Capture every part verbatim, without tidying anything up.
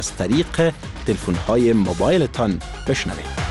از طریق تلفن‌های موبایلتان بشنوید.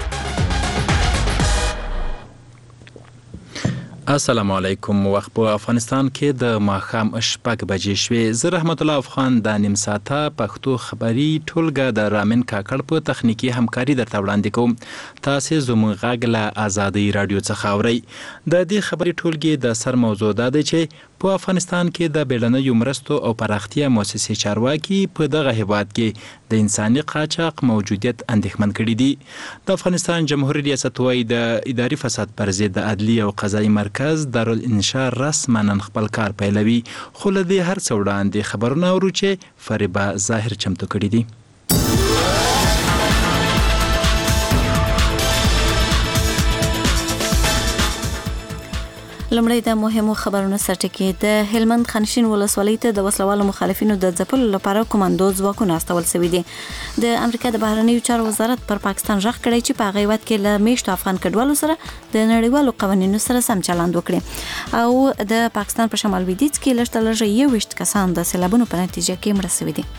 السلام علیکم. وخت په افغانستان کې د ماښام شپږ بجې شوې. زه رحمت الله افغان د نیم ساعته پښتو خبري ټولګه د رامن کاکړ په تخنیکی همکاري درته وړاندې کوم. تاسو زموږ غږ له آزادۍ رادیو څخه اورئ. د دې خبري ټولګې د سر موضوع دا دی چې په افغانستان کې د بیړنیو مرستو او پراختیا مؤسسې چارواکي په دغه هیواد کې د انساني قاچاق موجودیت اندېښمن کړي دي. د افغانستان جمهوریت ریاست وايي د اداري فساد پر ضد د عدلي او قضایي مرکز دارالانشا رسما نن خپل کار پیلوي. خو له دې هر څه وړاندې خبرونه اورو چې فریبا ظاهر چمتو کړي دي. لمړی د مهمو خبرونو سرټکی. د هلمند خانشین ولسوالۍ ته د وسلوالو مخالفینو د ځپلو لپاره کمانډو ځواکونه استول شوي دي. د امریکا د بهرنیو چارو وزارت پر پاکستان ژغ کړی چې په هغه هیواد کې له میشتو افغان کډوالو سره د نړیوالو قوانینو سره سم چلند وکړي او د پاکستان په شمال لویدیځ کې لږ تر لږه یوویشت کسان د سیلابونو په نتیجه کې مړه شوي دي.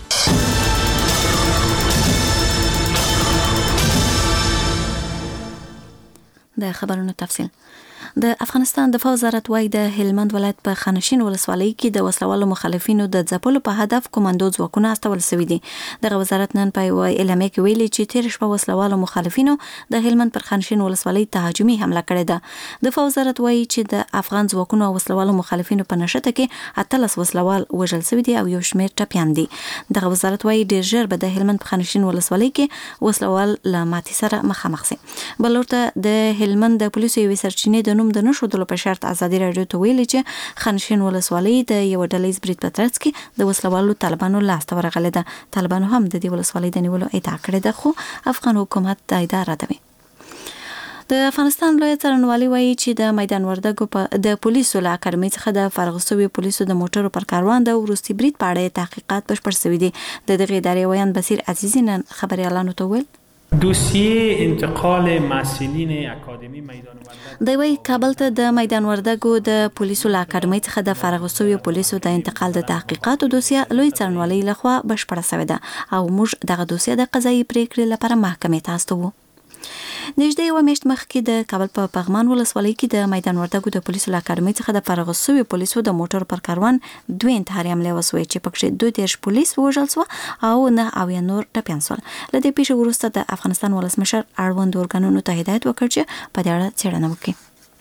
د خبرونو تفصیل. د افغانستان د دفاع وزارت وايي د هلمند ولایت په خانشین ولسوالۍ کې د وسلوالو مخالفینو د ځپلو په هدف کمانډو ځواکونه استول شوي دي. دغه وزارت نن په یوه اعلامیه کې ویلي چې تیر شپه وسلوالو مخالفینو د هلمند پر خانشین ولسوالۍ تهاجمي حمله کړې ده. د دفاع وزارت وايي چې د افغان ځواکونو او وسلوالو مخالفینو په نښته کې اتلس وسلوال وژل شوي دي او یو شمېر ټپیان دي. دغه وزارت وايي ډېر ژر به د هلمند په خانشین ولسوالۍ کې وسلوال له ماتې سره مخامخ شي. بل ورته د هلمند د پولیسو یوې سرچینې د نوم د نشودلو په شرط ازادي راډیو ته ویلي چې خانشین ولسوالۍ د یو ډلهیز برید په ترڅ کې د وسلوالو طالبانو لاسته ورغلې ده. طالبانو هم د دې ولسوالۍ د نیولو ادعا کړې ده خو افغان حکومت دا ادعا ردوي. د افغانستان لوی څارنوالي وایي چې د میدان وردګو په د پولیسو له اکاډمۍ څخه د فارغ شویو پولیسو د موټرو پر کاروان د وروستي برید په اړه تحقیقات بشپړ شوي دي. د دغې ادارې ویان بصیر عزیزی نن خبریالانو ته وویل دوسیه انتقال مسئولین اکادمی میدان وردګ د وی کابل ته د میدان وردګو د پولیسو له اکاډمۍ څخه د فارغ شویو پولیسو د انتقال د تحقیقاتو دوسیه لوی څارنوالۍ لخوا بشپړه شوې ده او موږ دغه دوسیه د قضایي پریکړې لپاره محکمې ته استوو. نږدې یوه میاشت مخکې د کابل په پغمان ولسوالۍ کې د میدان وردګو د پولیسو له اکاډمۍ څخه د فارغ شویو پولیسو د موټر پر کاروان دوه انتحاري حملې وسوې چې پکې دوه دیرش پولیس وژل شو او نه اویا نور ټپیان شول. له دې پیښې وروسته د افغانستان ولسمشر اړوند ارګانونو ته هدایت وکړ چې په دې اړه څېړنه وکړي.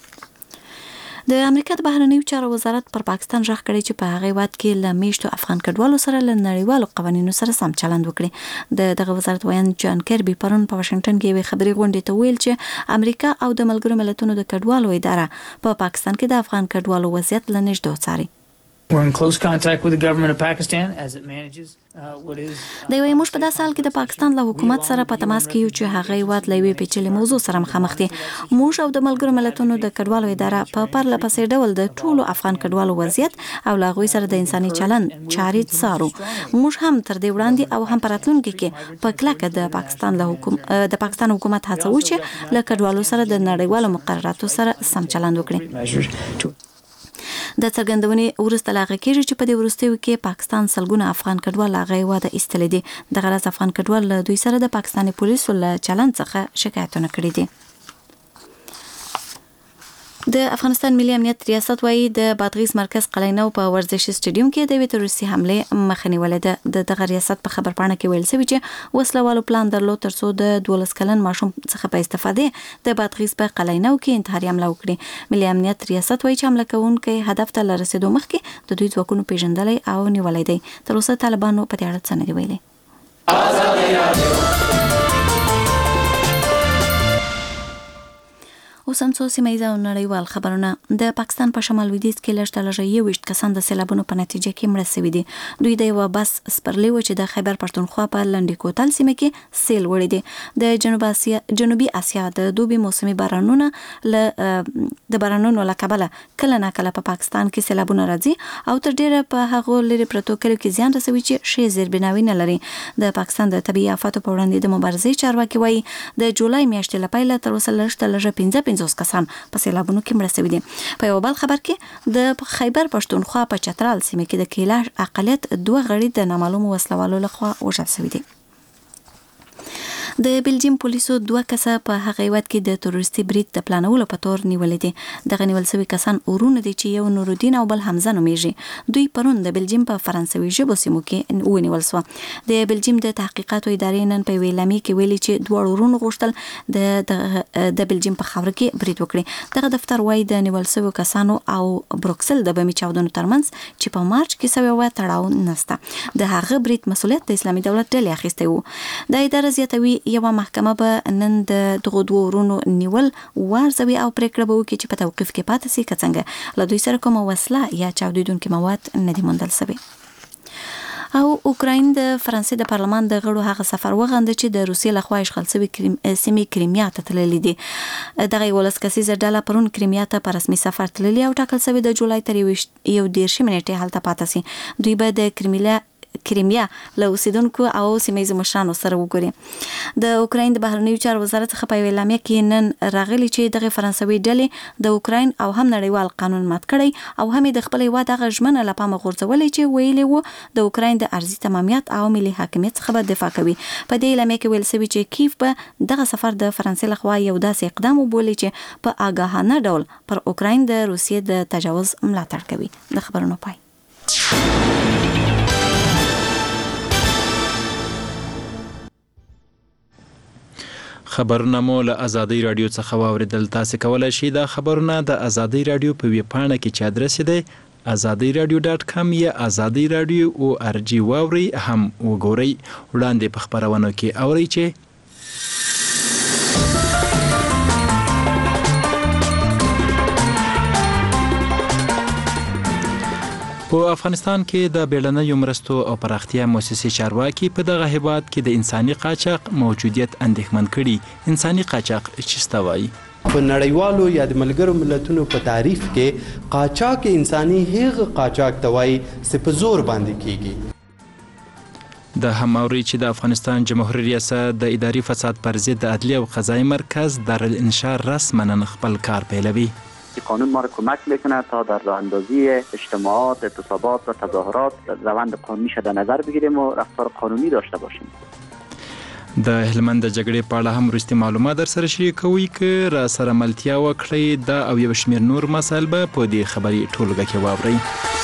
د امریکا د بهرنیو چارو وزارت پر پاکستان ژغ کړی چې په هغه هیواد کې له میشتو افغان کډوالو سره له نړیوالو قوانینو سره سم چلند وکړي. د دغه وزارت ویان جان کربي پرون په واشنگټن کې یوې خبري غونډې ته ویل چې امریکا او د ملګرو ملتونو د کډوالو اداره په پاکستان کې د افغان کډوالو وضعیت له نږدې څاري. We're in close contact with the government of Pakistan as it manages uh, what is د یوې موږ په داسې حال کې د پاکستان له حکومت سره په تماس کې یو چې هغه هیواد له یوې پیچلې موضوع سره مخامخ دي. موږ او د ملګرو ملتونو د کډوالو اداره په پرله پسې ډول د ټولو افغان کډوالو وضعیت او له هغوی سره د انساني چلند چارې څارو. موږ هم تر دې وړاندې او هم په راتلونکي کې په کلکه د پاکستان له حکومت د پاکستان حکومت هڅه وکړي چې له کډوالو سره د نړیوالو مقرراتو سره سم چلند وکړي. د څرګندونې وروسته لاغه کېږي چې په دې وروستیو کې پاکستان سلګونه افغان کډوال هغه هیواد ایستلي دي. دغه راز افغان کډوال له دوی سره د پاکستاني پولیسو له چلند څخه شکایتونه کړي دي. د افغانستان ملي امنیت ریاست وايي د بادغیس مرکز قلعه‌نو په ورزشي سټیډیوم کې د تروریستي حمله مخه نیولې ده. د دغه ریاست په خبر پاڼه کې ویل شوی چې وسلوالو پلان درلود ترڅو د دولس کلن ماشوم څخه په استفاده د بادغیس په قلعه‌نو کې انتحاري حمله وکړي. ملي امنیت ریاست وايي چې حمله کوونکي هدف ته رسیدو مخکې د دوی ځواکونو پیژندلای او نیولای دي. تر اوسه طالبانو په دې اړه څه نه دی ویلي. اوس هم څو سیمه او نړیوال خبرونه. د پاکستان په شمال لویدیځ کې لږ تر لږه یوویشت کسان د سیلابونو په نتیجه کې مړه شوي دي. دوی د یوه بس سپرلی و چې د خیبر پښتونخوا په لنډي کوتل سیمه کې سیل وړي دي. د جنوب اسیا جنوبي اسیا د دوبي موسمي بارانونو له د بارانونو له کبله کله ناکله په پاکستان کې سیلابونه راځي او تر ډیره په هغو لري پرتو کلیو کې زیان رسوي چې شی زیربناوي نه لري. د پاکستان د طبيعي آفاتو په وړاندې د مبارزې چارواکي وایي د جولای میاشتې له پیله تر اوسه لږ تر لږه پنځه پنځوس کسان په سیلابونو کې مړه شوي دي. په یو بل خبر کې د خیبر پښتونخوا په چترال سیمه کې د کیلاش اقلیت دوه غړي د نامعلومو وسلوالو لخوا وژل شوي دي. د بلجیم پولیسو دوه کسه په هغه وخت کې د تروریستي برید د پلانولو په تور نیولې دي. دغه نیول شوي کسان ورونه دي چې یو نورالدین او بل حمزه نومیږي. دوی پرون د بلجیم په فرانسوي ژبو سیمو کې ونیول شو. د بلجیم د تحقیقاتو ادارې نن په ویلامي کې ویلي چې دوه ورونه غوښتل د د بلجیم په خاور کې برید وکړي. دغه دفتر وايي د نیول شوي کسانو او بروکسل د بمي چاودنو ترمنځ چې په مارچ کې شوی و تړاو نشته. د هغه برید مسؤلیت د اسلامي دولت ډلې اخیستی وو. د ادارې زیاتوي یو محکمه به نن د دغه دوه ورونو نیول وارزوي او پریکړه به وکړي چې په توقیف کې پاتې شي که څنګه له دوی سره کومه وسله یا چاودیدونکي مواد نه دي موندل شوي. او اوکراین د فرانسې د پارلمان د غړو هغه سفر وغنده چې د روسیې لخوا اشغال شوی کریم سیمې کریمیا ته تللی دي. دغه ولس کسیزه ډله پرون کریمیا ته په رسمي سفر تللی او ټاکل شوی د جولای تر یو دیرشمې نیټې هلته پاتې شي. دوی به د کریمیا کریمیا له اوسیدونکو او سیمه‌ییزو مشرانو سره وګوري. د اوکراین د بهرنیو چارو وزارت څخه په اعلامیه کې نن راغلي چې دغه فرانسوي ډلې د اوکراین او هم نړیوال قانون مات کړی او هم د خپل هیواد هغه ژمنه له پامه غورځولې چې ویلي وو د اوکراین د ارضي تمامیت او ملي حاکمیت څخه به دفاع کوي. په دې اعلامیه کې ویل شوی چې کیف به دغه سفر د فرانسې لخوا یو داسې اقدام وبولي چې په آګاهانه ډول پر اوکراین د روسیې د تجاوز ملاتړ کوي. د خبرونو پای. خبرونه مو له ازادي رادیو څخه واوریدل. تاسو کولای شئ دا خبرونه د ازادي رادیو په ویب پاڼه کې چې ادرس دی ازادي رادیو ډاټ کام یا ازادي رادیو او ار جی واوري هم وګورئ. وړاندې په خبرونو کې اورئ چې په افغانستان کې د بیړنیو مرستو او پراختیا مؤسسې چارواکي په دغه هیواد کې د انساني قاچاق موجودیت اندېښمن کړي. انساني قاچاق څه ته وایي؟ په نړیوالو یا د ملګرو ملتونو په تعریف کې قاچاق انساني هغه قاچاق ته وایي چې په زور باندې کیږي. د هماوري چې د افغانستان جمهوریت ریاست د اداري فساد پر ضد د عدلیه او قضایي مرکز دارالانشار رسما خپل کار پیلوي. قانون ما را کمک میکنه تا در راه اندازی اجتماعات، اعتصابات و تظاهرات روند قانونی در نظر بگیریم و رفتار قانونی داشته باشیم. د هلمند د جګړې په اړه هم وروستي معلومات در سره شریکوي که را سره ملتیا وکړئ. دا او یو شمېر نور مسایل به په دې خبري ټولګه کې واورئ.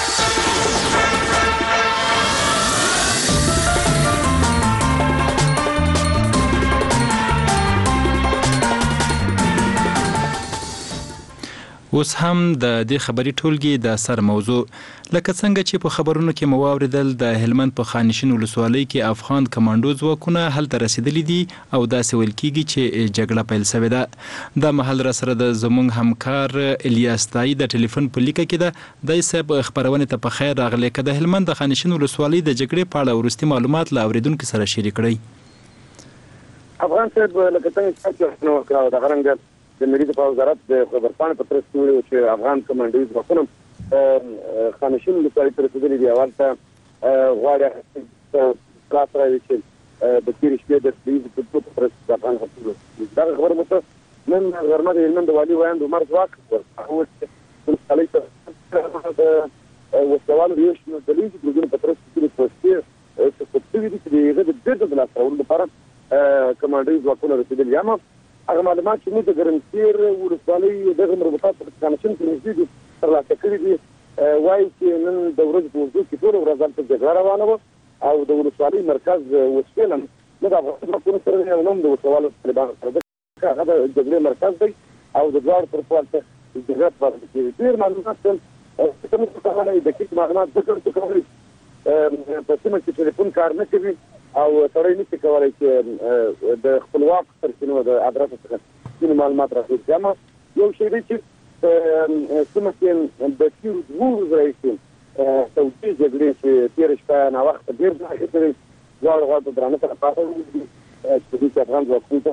اوس هم د دې خبري ټولګي د سر موضوع لکه څنګه چې په خبرونو کې مو واوریدل د هلمند په خانشین ولسوالۍ کې افغان کمانډو ځواکونه هلته رسیدلي دي او داسې ویل کېږي چې جګړه پیل شوې ده. دا مهال را سره د زموږ همکار الیاس تایي د ټلیفون په لیکه کې ده. دی صاحب خبرونې ته په خیر راغلی. که د هلمند د خانشین ولسوالۍ د جګړې په اړه وروستي معلومات له اورېدونکو سره شریک کړئ. افغان صاحب لکه څنګه چې نو د غرنګ د ملي دفاع وزارت د خبرپاڼې په ترڅ کې ویلي چې افغان کمانډوي ځواکونه خانشین ولسوالۍ ته رسېدلي دي. اول ته غواړي خلاص راوي چې د تېرې شپې د سلیزې په دوه په ترڅ کې د افغان حکومت دغه خبره مو ته نن غرمه د هلمند د والي ویاند عمر ځواک هغه ولسوالۍ ته د وسلوالو د یو شمېر ډلهیزو ګروپونو په ترڅ کې پوستې ثبت شوي دي چې د هغه د بېرته د لاسته راوړلو لپاره کمانډوي ځواکونه رسېدلي. اما هغه معلومات چې موږ د ګرمسیر ولسوالۍ دغه مربوطات په خانشین کې نږدې دي ترلاسه کړي دي وایي چې نن د ورځې په اوږدو کې ټوله ورځ هلته جګړه روانه وه او د ولسوالۍ مرکز وسپېلن نه د افغان ځواکونو سره دی او نه هم د وسوالو طالبانو سره ده. هغه د جګړې مرکز دی او د دواړو طرفو هلته جګړه پاتې کېږي. ډېر معلومات څه موږ کولی دقیق معلومات ذکر څه کولی په سیمه کې ټلیفون کار نه کوي او سړی نشي کولی چې د خپلواک سرچینو د ادرس څخه ځینې معلومات راټول کړي. اما یو شی دی چې په سیمه کې د تېرو دوو ورځو راهیسې توجیه جګړې چې تېره شپه ناوخته ډېر ځای اخیستلی دواړو خواو ته درانه سره پاته دي چې په دې کې افغان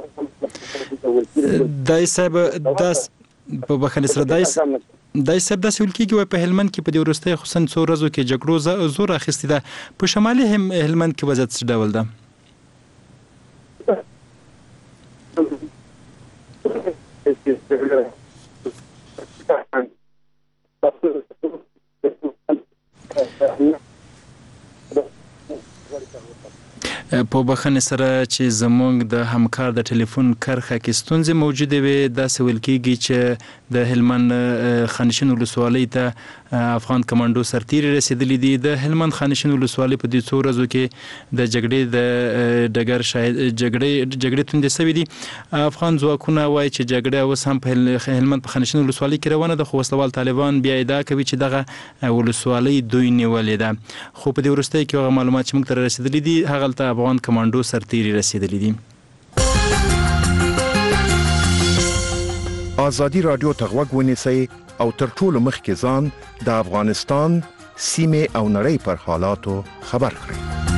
ځواکونو ته دای صاحب داس په بخښنې سره دای دای صاحب داسې ویل کېږي وایي په هلمند کې په دې وروستیو خصوصا څو ورځو کې جګړو زور اخیستې ده. په شمالي هلمند کې وضعیت څه ډول ده؟ په بخښنې سره چې زموږ د همکار د ټلیفون کرښه کې ستونزې موجودې وي، داسې ویل کېږي چې د هلمند خانشین ولسوالۍ ته افغان کمانډو سرتیري رسېدلي دي. د هلمند خانشین ولسوالۍ په دې څو ورځو کې د جګړې د ډګر شاهد جګړې جګړې توندې سوي دي. افغان ځواکونه وایي چې جګړه اوس هم په هلمند په خانشین ولسوالۍ کې روانه ده، خو وسلوال طالبان بیا ادعا کوي چې دغه ولسوالۍ دوی نیولې ده. خو په دې وروستیو کې هغه معلومات چې موږ ته رسېدلي دي، هغلته افغان کمانډو سرتیري رسېدلي دي. آزادي رادیو ته غوږ ونیسئ او تر ټولو مخکې ځان د افغانستان سیمې او نړۍ پر حالاتو خبر کړئ.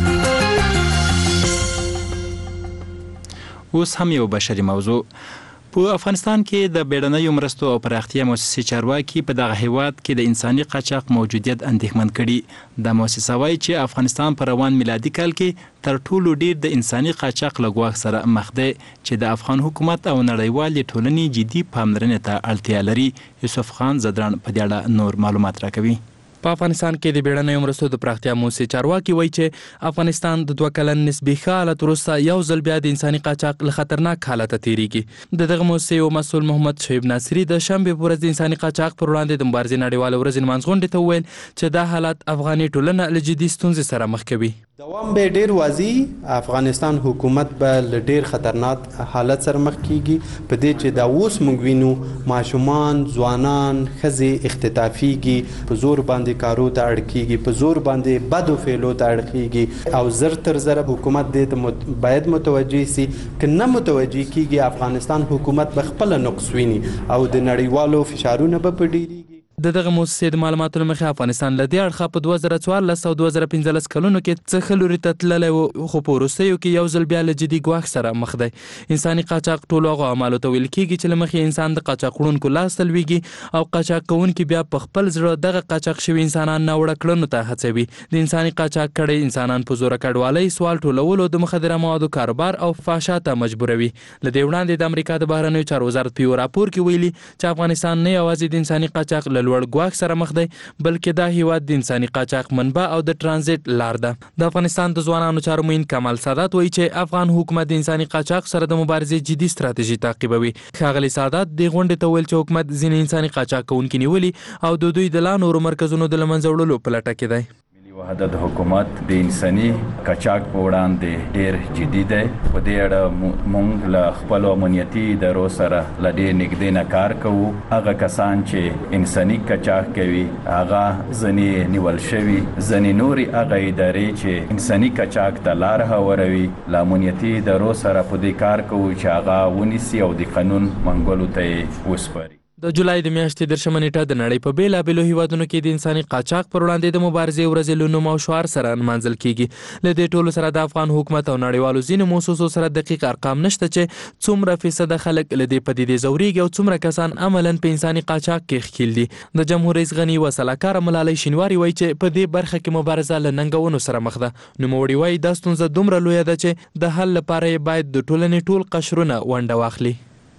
اوس هم یو بشري موضوع. په افغانستان کې د بیړنیو مرستو او پراختیا مؤسسې چارواکي په دغه هیواد کې د انساني قاچاق موجودیت اندېښمن کړي. دا مؤسسه وایي چې افغانستان په روان میلادي کال کې تر ټولو ډیر د انساني قاچاق له ګواښ سره مخ دی، چې د افغان حکومت او نړیوالې ټولنې جدي پاملرنې ته اړتیا لري. یوسف خان زدران په دې اړه نور معلومات راکوي. په افغانستان کې د بیړنیو مرستو د پراختیا موسسې چارواکي وایي چې افغانستان د دوه کلن نسبي ښه حالت وروسته یو ځل بیا د انساني قاچاق له خطرناک حالته تېرېږي. د دغه موسسې یو مسؤل محمد شعیب ناصري د شنبې په ورځ د انساني قاچاق پر وړاندې د مبارزې نړیواله ورځې نمانځ غونډې ته وویل چې دا حالت افغاني ټولنه له جدي ستونزې سره مخ کوي. دوام به ډیر واضح افغانستان حکومت به له ډیر خطرناک حالت سره مخ کیږي، په دې چې دا اوس موږ وینو ماشومان، ځوانان، ښځې اختطافیږي، په زور باندې کارو ته اړ کیږي، په زور باندې بدو فعلو ته اړ کیږي، او زر تر زر حکومت دې ته باید متوجه سي. که نه متوجه کیږي افغانستان حکومت به خپل نقص ویني او د نړیوالو فشارونه به په ډیریږي. د دغه موسسې د معلوماتو له مخې افغانستان له دې اړخه په دوه زره څوارلس او دوه زره پنځلس کلونو کې څه ښه لوري ته تللی و، خو په وروستیو کې یو ځل بیا له جدي ګواښ سره مخ دی. انساني قاچاق ټولو هغو اعمالو ته ویل کېږي چې له مخې انسان د قاچاق وړونکو لاس ته لویږي او قاچاق کوونکي بیا په خپل زړه دغه قاچاق شوي انسانان ناوړه کړنو ته هڅوي. د انساني قاچاق کړۍ انسانان په زوره کډوالۍ، سوال ټولولو، د مخدره موادو کاروبار او فحشا ته مجبوروي. له دې وړاندې د امریکا د بهرنیو چارو وزارت په یو راپور کې ویلي چې افغانستان نه یوازې د انساني قاچاق له لوړ ګواښ سره مخ دی، بلکې دا هیواد د انساني قاچاق منبع او د ترانزیت لار ده. د افغانستان د ځوانانو چارو معین کمال سادات وایي چې افغان حکومت د انساني قاچاق سره د مبارزې جدي ستراتیژي تعقیبوي. ښاغلي سادات د غونډې ته ویل چې حکومت ځینې انساني قاچاق کوونکي نیولي او د دوی د لا نورو مرکزونو د له منځه وړلو په لټه کې دی. وحدت حکومت د انساني قاچاق په وړاندې ډېر جدي دی. په دې اړه موږ له خپلو امنیتي ادارو سره له ډېر نږدې نه کار کوو. هغه کسان چې انساني قاچاق کوي هغه ځینې نیول شوي، ځینې نورې هغه ادارې چې انساني قاچاق ته لار هواروي، له امنیتي ادارو سره په دې کار کوو چې هغه ونیسي او د قانون منګولو ته یې وسپاري. د جولای د میاشتې دېرشمه نیټه د نړۍ په بېلابېلو هیوادونو کې د انساني قاچاق پر وړاندې د مبارزې ورځې له نوم او شعار سره نمانځل کېږي. له دې ټولو سره د افغان حکومت او نړیوالو ځینو مؤسسو سره دقیق ارقام نشته چې څومره فیصده خلک له دې پدیدې ځورېږي او څومره کسان عملاً په انساني قاچاق کې ښکېل دي. د جمهور رئیس غني و سلاکاره ملالۍ شینواري وایي چې په دې برخه کې مبارزه له ننګونو سره مخ ده. نوموړي وایي دا ستونزه دومره لویه ده چې د حل لپاره یې باید د ټولنې ټول قشرونه ونډه واخلي.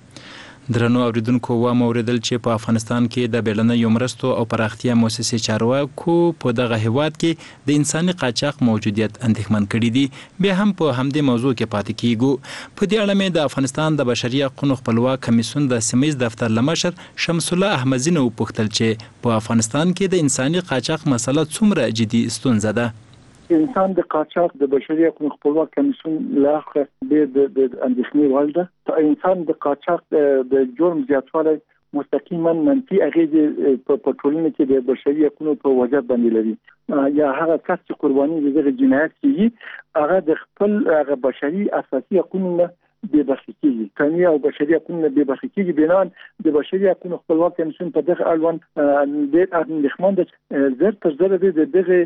درنو اوریدونکو، وامو اوریدل چې په افغانستان کې د بیړنیو مرستو او پراختیا مؤسسې چارواکو په دغه هیواد کې د انساني قاچاق موجودیت اندېښمن کړي دي. بیا هم په همدې موضوع کې پاتې کیږو. په دې اړه مې د افغانستان د بشري حقوقو خپلواک کمیسیون د سیمه ییز دفتر له مشر شمس الله احمدزي نه وپوښتل چې په افغانستان کې د انساني قاچاق مسله څومره جدي ستونزه ده. انسان د قاچاق د بشري حقوقو خپلواک کمیسیون لاخه د اندېښنې وړ ده. انسان د قاچاق د جرم زیاتوالی مستقیما منفي اغیزې په ټولنه کې د بشري حقوقو په وجه باندې لري. یا هغه کس چې قرباني دغه جنایت کوي هغه د خپل هغه بشري اساسي حقوقو بې برخې کېږي. قانوني او بشري حقوقو بې برخې کېږي. بنان د بشري حقوقو خپلواک کمیسیون په دغه اړوند ډېر اندېښمن ده. زر تر زر د دغه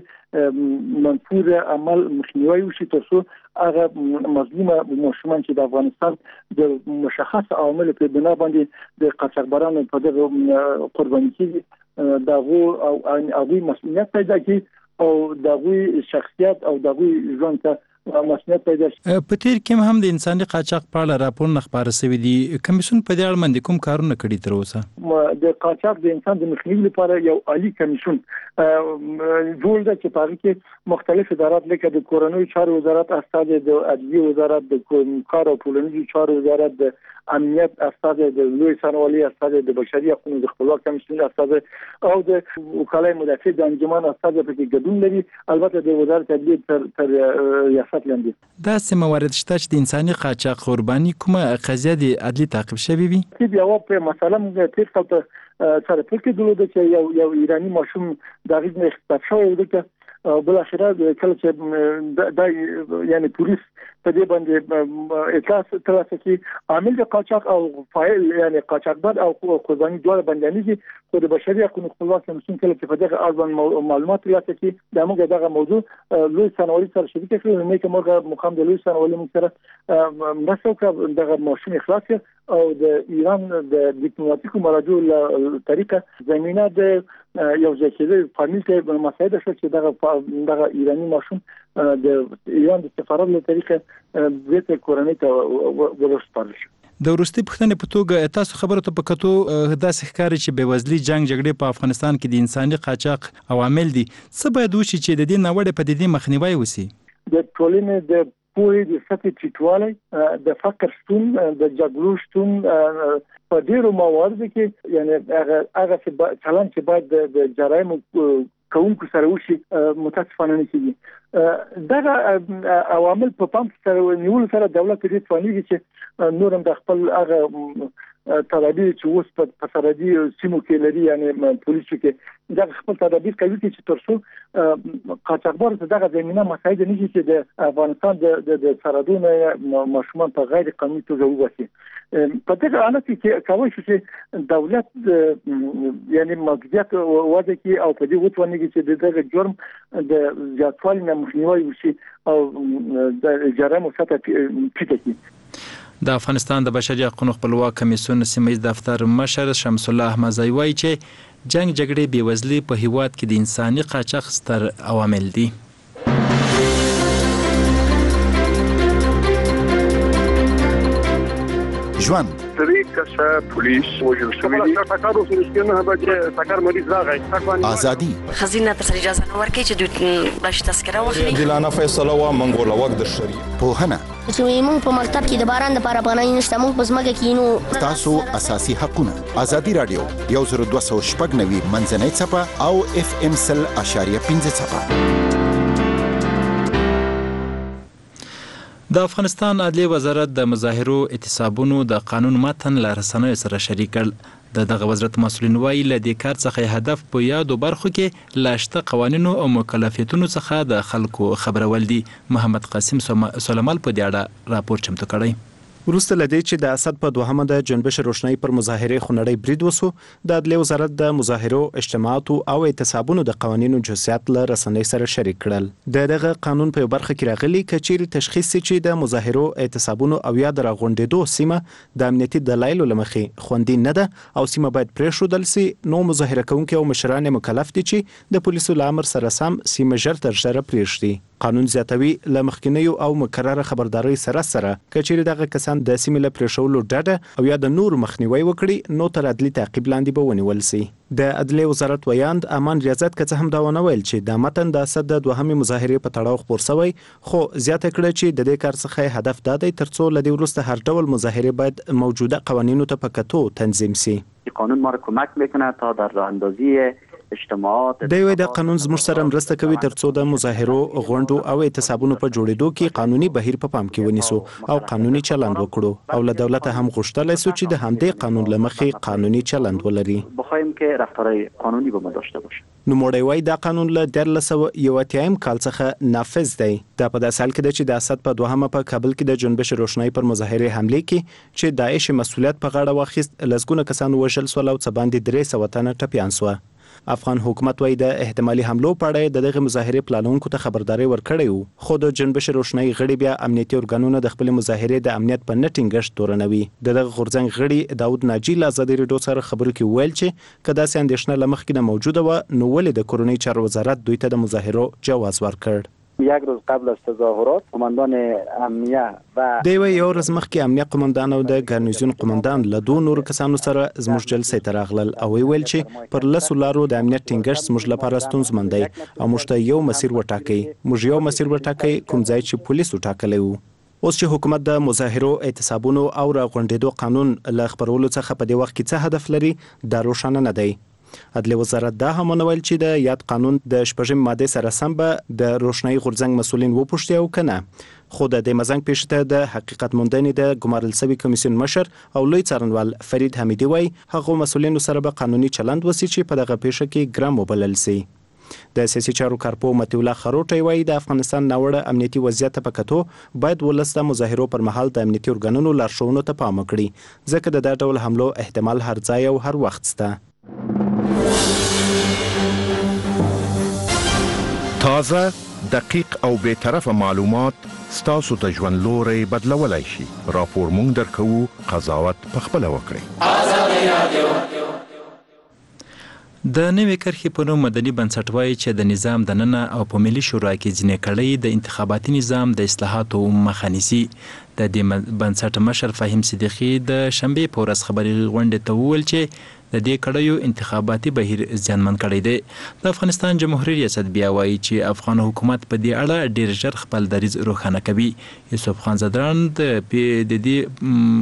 منفور عمل مخنیوي وشي ترڅو هغه مظلومه ماشومان چې د افغانستان د مشخص عواملو په بنا باندې د قاچاقبرانو په دغه قرباني کېږي دغه او هغوی مسؤلیت پیدا کوي او دغه شخصیت او دغه ژوند ته مسؤلیت پیدا شي. په تیر کې هم د انساني قاچاق په اړه راپورونه خپاره شوي دي. کمیسیون په دې اړه باندې کوم کارونه کړي تر اوسه؟ د قاچاق د انسان د مخنیوي لپاره یو عالی کمیسیون جوړ دی چې په هغه کې مختلف ادارات لکه د کورنۍ چارو وزارت استاد، د عدلیې وزارت، د کار او ټولنیزو چارو وزارت، د امنیت استاد، د لوی څارنوالۍ استاد، د بشري حقوقو د خپلواک کمیسیون استاد او د وکالای مدافع د انجمن استاد په کې ګډون لري. البته د وزارت عدلیې تر تر ریاست لاندې دا سم موارد شته چې د انساني قاچاق قرباني کومه قضیه د عدلي تعقیب شوی وي. چې یو په مثلا تیر کال سره په کې دلته چې یو یو ایرانی ماشوم د غږ نه اختلاف شوی و چې بل اخره کله چې د یعنی پولیس په دې باندې اطلاع ترلاسه کړي عامل د قاچاق او فاعل یعنی قاچاقبر او قرباني دواړه باندې خو د بشري حقوقو خپلواک کمیسیون کله چې په دغه اړه معلومات ترلاسه کړي د موږ دغه موضوع لوی څارنوالۍ سره شریک کړو. نو کې موږ مقام د لوی څارنوالۍ سره مرسته وکړه دغه ماشوم اخلاص او د ایران د ډیپلوماټیکو مراجعو له طریقه زمينه د یو ځای کې فامیل ته مساعده شو چې دغه دغه ایرانی ماشوم د ایران د سفارت له طریقه د کورنۍ ته ورسپارل شو. د وروستي پښتنې په توګه تاسو خبرو ته په کتو داسې ښکاري چې بېوزلي جنگ جګړې په افغانستان کې د انساني قاچاق عوامل دي. څه باید وشي چې د دې ناوړه پدیدې مخنیوی وشي؟ د ټولنې د پوهې د سطحې ټیټوالی، د فقر شتون، د جګړو شتون په ډېرو مواردو کې یعنی هغه هغه چلند چې باید د جرایم کوونکو سره وشي متاسفانه نه کیږي. دغه عوامل په پام کې سره نیول سره دولت دې توانیږي چې نورم د خپل هغه تدابیر چې اوس په سرحدي سیمو کې لري یعنی پولیسو کې دغه خپل تدابیر کوي چې ترڅو قاچاقبر دغه زمينه مساعده نشي چې د افغانستان د د سرحدونو ماشومان په غیر قانوني توګه ووسي. په دغه حالت کې کوي چې دولت یعنی موجودیت وضع کې او په دې وتوانیږي چې دغه جرم د زیاتوالي نه مخنیوي وشي او د جرایمو سطح ټیټه کړي. د افغانستان د بشري حقوقو خپلواک کمیسیون سیمه‌ییز دفتر مشر شمس الله احمدزی وایي چې جنگ جګړې بېوزلي په هیواد کې د انساني قاچاق ستر عوامل دي. ژوند سری کسه پولیس وجل شوی دی تکارو سرسکنه به تکار مریض راغی ازادي خزینه تر اجازه نه ورکړي چې دوی باش تذکره واخلي دلانه فیصله وا منګول وقت د شریعه پوهنه چې موږ په مکتب کې د باران د لپاره پناه نشته موږ په ځمکه کې نو تاسو اساسي حقونه ازادي رادیو یو زر دوه سوه شپږ نوي منځنۍ څپه او اف ام سل اشاریه پنځه څپه. د افغانستان عدلیې وزارت د مظاهرو اعتصابونو د قانون متن له رسنیو سره شریک کړ. د دغه وزارت مسؤلین وایي له دې کار څخه هدف په یادو برخو کې له شته قوانینو او مکلفیتونو څخه د خلکو خبرول دي. محمد قاسم سلیمال په دې اړه راپور چمتو کړی. وروسته لدی چې د اسد په دوهمه د جنبش روشنايي پر مظاهره خونړی برید وسو د عدلیې وزارت د مظاهرو اجتماعات او اعتصابونو د قوانینو جزئیات له رسنۍ سره شریک کړل. د دغه قانون په برخه کې راغلي کچیر تشخیص چې د مظاهرو اعتصابونو او یا د راغونډېدو سیمه د امنیتي دلایلو لمخې خوندي نه ده او سیمه باید پرېښودل سي. نو مظاهره کوونکي او مشران مکلف دي چې د پولیسو له امر سره سم سیمه ژر تر ژره پرېږدي. قانون زیاتوي له مخکینیو او مکرره خبرداري سره سره کچیر دغه کسان د سیمې له پرېښولو ډډه او یا د نور مخنیوي وکړي نو تر عدلي تعقیب لاندې به ونیول سي. د عدلیې وزارت ویاند امان ریاضت که څه هم دا ونه ویل چې د متن د اسد د دوهمې مظاهرې په تړاو خپور شوی خو زیاته کړه چې د دې کار څخه هدف دا دی ترڅو له دې وروسته هر ډول مظاهرې باید موجوده قوانینو ته په کتو تنظیم سي. قانون ما را کمک میکنه تا در راه اندازی اجتماعات دوی د قانون زموږ سره مرسته کوي ترڅو د مظاهرو غونډو او اعتصابونو په جوړېدو کې قانوني بهیر په پام کې ونیسو او قانوني چلند وکړو او له دولت هم غوښتلای سو چې د همدې قانون لمخې قانوني چلند ولري. بخوایم که رفتارهای قانونی به ما داشته باشه. نو موړی وای دا قانون له دیارلس سوه یو اتیایم کال څخه نافذ دی. دا په داسې حال کې ده چې د اسد په دوهمه په کابل کې د جنبش روشنايي پر مظاهرې حملې کې چې داعش مسؤلیت په غاړه واخیست لسګونه کسان وژل سول او څه باندې درې سوه تنه ټپیان سوه. افغان حکومت وایي د احتمالي حملو په اړه د دغه مظاهرې پلانونکو ته خبرداري ورکړې وو خو د جنبش روشنايي غړي بیا امنیتي ارګانونه د خپل مظاهرې د امنیت په نه ټینګښت تورنوي. د دغه غورځنګ غړي داود ناجی له ازادي راډیو سره خبرو کې ویل چې که داسې اندېښنه له مخکې نه موجوده وه نو ولې د کورنۍ چارو وزارت دوی ته د مظاهرو جواز ورکړ. یک روز قبل از تظاهرات قماندان امنیه و د یو یو ورځ مخکې امنیه قماندان او د ګارنیزیون قماندان له دوه نورو کسانو سره زموږ جلسې ته راغلل او ویل چې پر لسو لارو د امنیت ټینګښت زموږ لپاره ستونزمن دی او موږ ته یو مسیر وټاکئ موږ یو مسیر وټاکئ کوم ځای چې پولیسو ټاکلی وو. اوس چې حکومت د مظاهرو، اعتصابونو او راغونډېدو قانون له خپرولو څخه په دې وخت کې څه هدف لري دا روښانه نه دی. عدلیه وزارت دا هم ونویل چې د یاد قانون د شپږم ماده سره سم به د روشنايي غورځنګ مسولین وپوښتي او کنه، خو د دې مزنګ پیښ ته د حقیقت موندنې د ګمارل شوی کمیسیون مشر او لوی څارنوال فرید حمیدي وایي هغه مسولینو سره به قانوني چلند وسی چې په دغه پیښه کې ګرام وبلل سي. د سیاسي چارو کارپو متي الله خروټي وایي د افغانستان ناوړه امنیتي وضعیت په کتو باید ولس د مظاهرو پر مهال د امنیتي ارګانونو لارښوونو ته پام وکړي ځکه د دا ډول حملو احتمال هر ځای او هر وخت شته. تازه، دقیق او بی‌طرفه معلومات ستاسو د ژوند لوري بدلولای شي. راپور مونږ درکوو، قضاوت پخپله وکړئ. د نوې کرښې په نوم مدني بنسټ وایي چې د نظام دننه او په ملي شورا کې ځینې کړۍ د انتخاباتي نظام د اصلاحاتو مخه نیسي. د دې بنسټ مشر فهیم صدیقي د شنبې په ورځ خبري غونډې ته وویل چې د دې کړیو انتخاباتي بهیر زیانمن کړی دی. د افغانستان جمهوریت ریاست بیا وایي چې افغان حکومت په دې اړه ډیر ژر خپل دریځ روښانه کوي. یوسف خان زدران د دې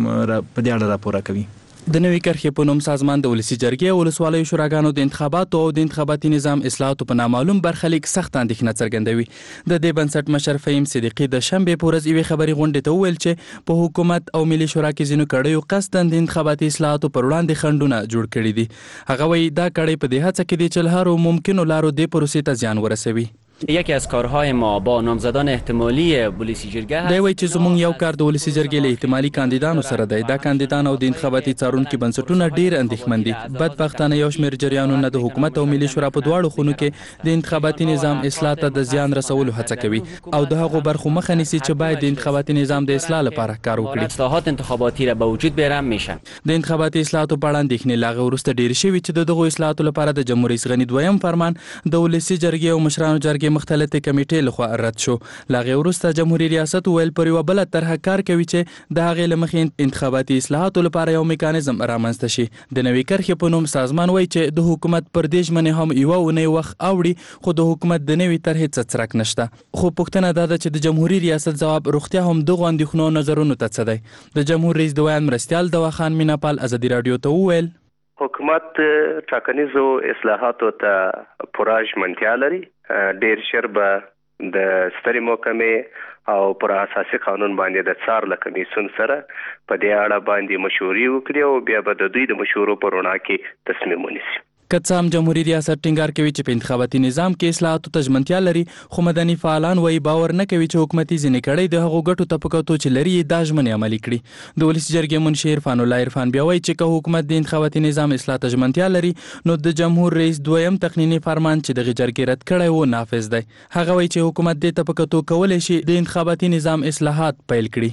په دې اړه راپور کوي. د نوې کرښې په نوم سازمان د ولسي جرګې او ولسوالیو شوراګانو د انتخاباتو او د انتخاباتي نظام اصلاحاتو په نامعلوم برخلیک سخت اندېښنه څرګندوي. د دې بنسټ مشر فهیم صدیقي د شنبې په ورځ یوې خبري غونډې ته وویل چې په حکومت او ملي شورا کې ځینو کړیو قصداً د انتخاباتي اصلاحاتو پر وړاندې خنډونه جوړ کړي دي. هغه وایي دا کړۍ په دې هڅه کې دي چې له هرو ممکنو لارو دې پروسې ته زیان ورسوي. یکی از کارهای ما با نامزدان احتمالی ولسی جرګه دی وایي چې زموږ یو کار د ولسی جرګې له احتمالي کاندیدانو سره دی. دا کاندیدان او د انتخاباتي څارونکو بنسټونه ډیر اندېښمن دي. بدبختانه یو شمېر جریانونه د حکومت او ملي شورا په دواړو خونو کې د انتخاباتي نظام اصلاح ته د زیان رسولو هڅه کوي او د هغو برخو مخه نیسي چې باید د انتخاباتي نظام د اصلاح لپاره کار وکړي. اصلاحات انتخاباتی را به وجود بیارن میشه. د انتخاباتي اصلاحاتو په اړه اندېښنې لا وروسته ډېرې شوي چې د دغو اصلاحاتو لپاره د جمهور رئیس غني دویم فرمان د ولسی جرګې او مشرانو جرګې مختلطې کمیټې لخوا رد شو. لا وروسته جمهوریت ریاست ویل پر یو بل طرح کار کوي چې د هغې له مخې انتخاباتي اصلاحاتو لپاره یو میکانیزم رامنځته شي. د نوې کرښې په نوم سازمان وایي چې د حکومت پر دې ژمنې هم یوه اونۍ وخت اوړي خو د حکومت د نوې طرحې څه څرک نشته. خو پوښتنه دا ده چې د جمهوریت ریاست ځواب روغتیا هم دغو اندېښنو نظرونو ته څه دی. د جمهور رئیس دویم مرستیال دواخان میناپال ازادي راډیو ته وویل حکومت ټاکنیزو اصلاحاتو ته پوره ژمنتیا لري. ډېر ژر به د سترې محکمې او پر اساسي قانون باندې د څار له کمیسیون سره په دې اړه باندې مشورې وکړي او بیا به د دوی د مشورو پر وړاندې کې تصمیم ونیسي. که څه هم جمهوریت ریاست ټینګار کوي چې په انتخاباتي نظام کې اصلاحاتو ته ژمنتیا لري خو مدني فعالان وایي باور نه کوي چې حکومتي ځینې کړۍ د هغو ګټو ته په کتو چې لري دا ژمنې عملي کړي. د ولسي جرګې منشي عرفان الله عرفان بیا وایي چې که حکومت د انتخاباتي نظام اصلاح ته ژمنتیا لري نو د جمهور رئیس دویم تقنیني فرمان چې دغه جرګې رد کړی و نافذ دی. هغه وایي چې حکومت دې ته په کتو کولی شي د انتخاباتي نظام اصلاحات پیل کړي.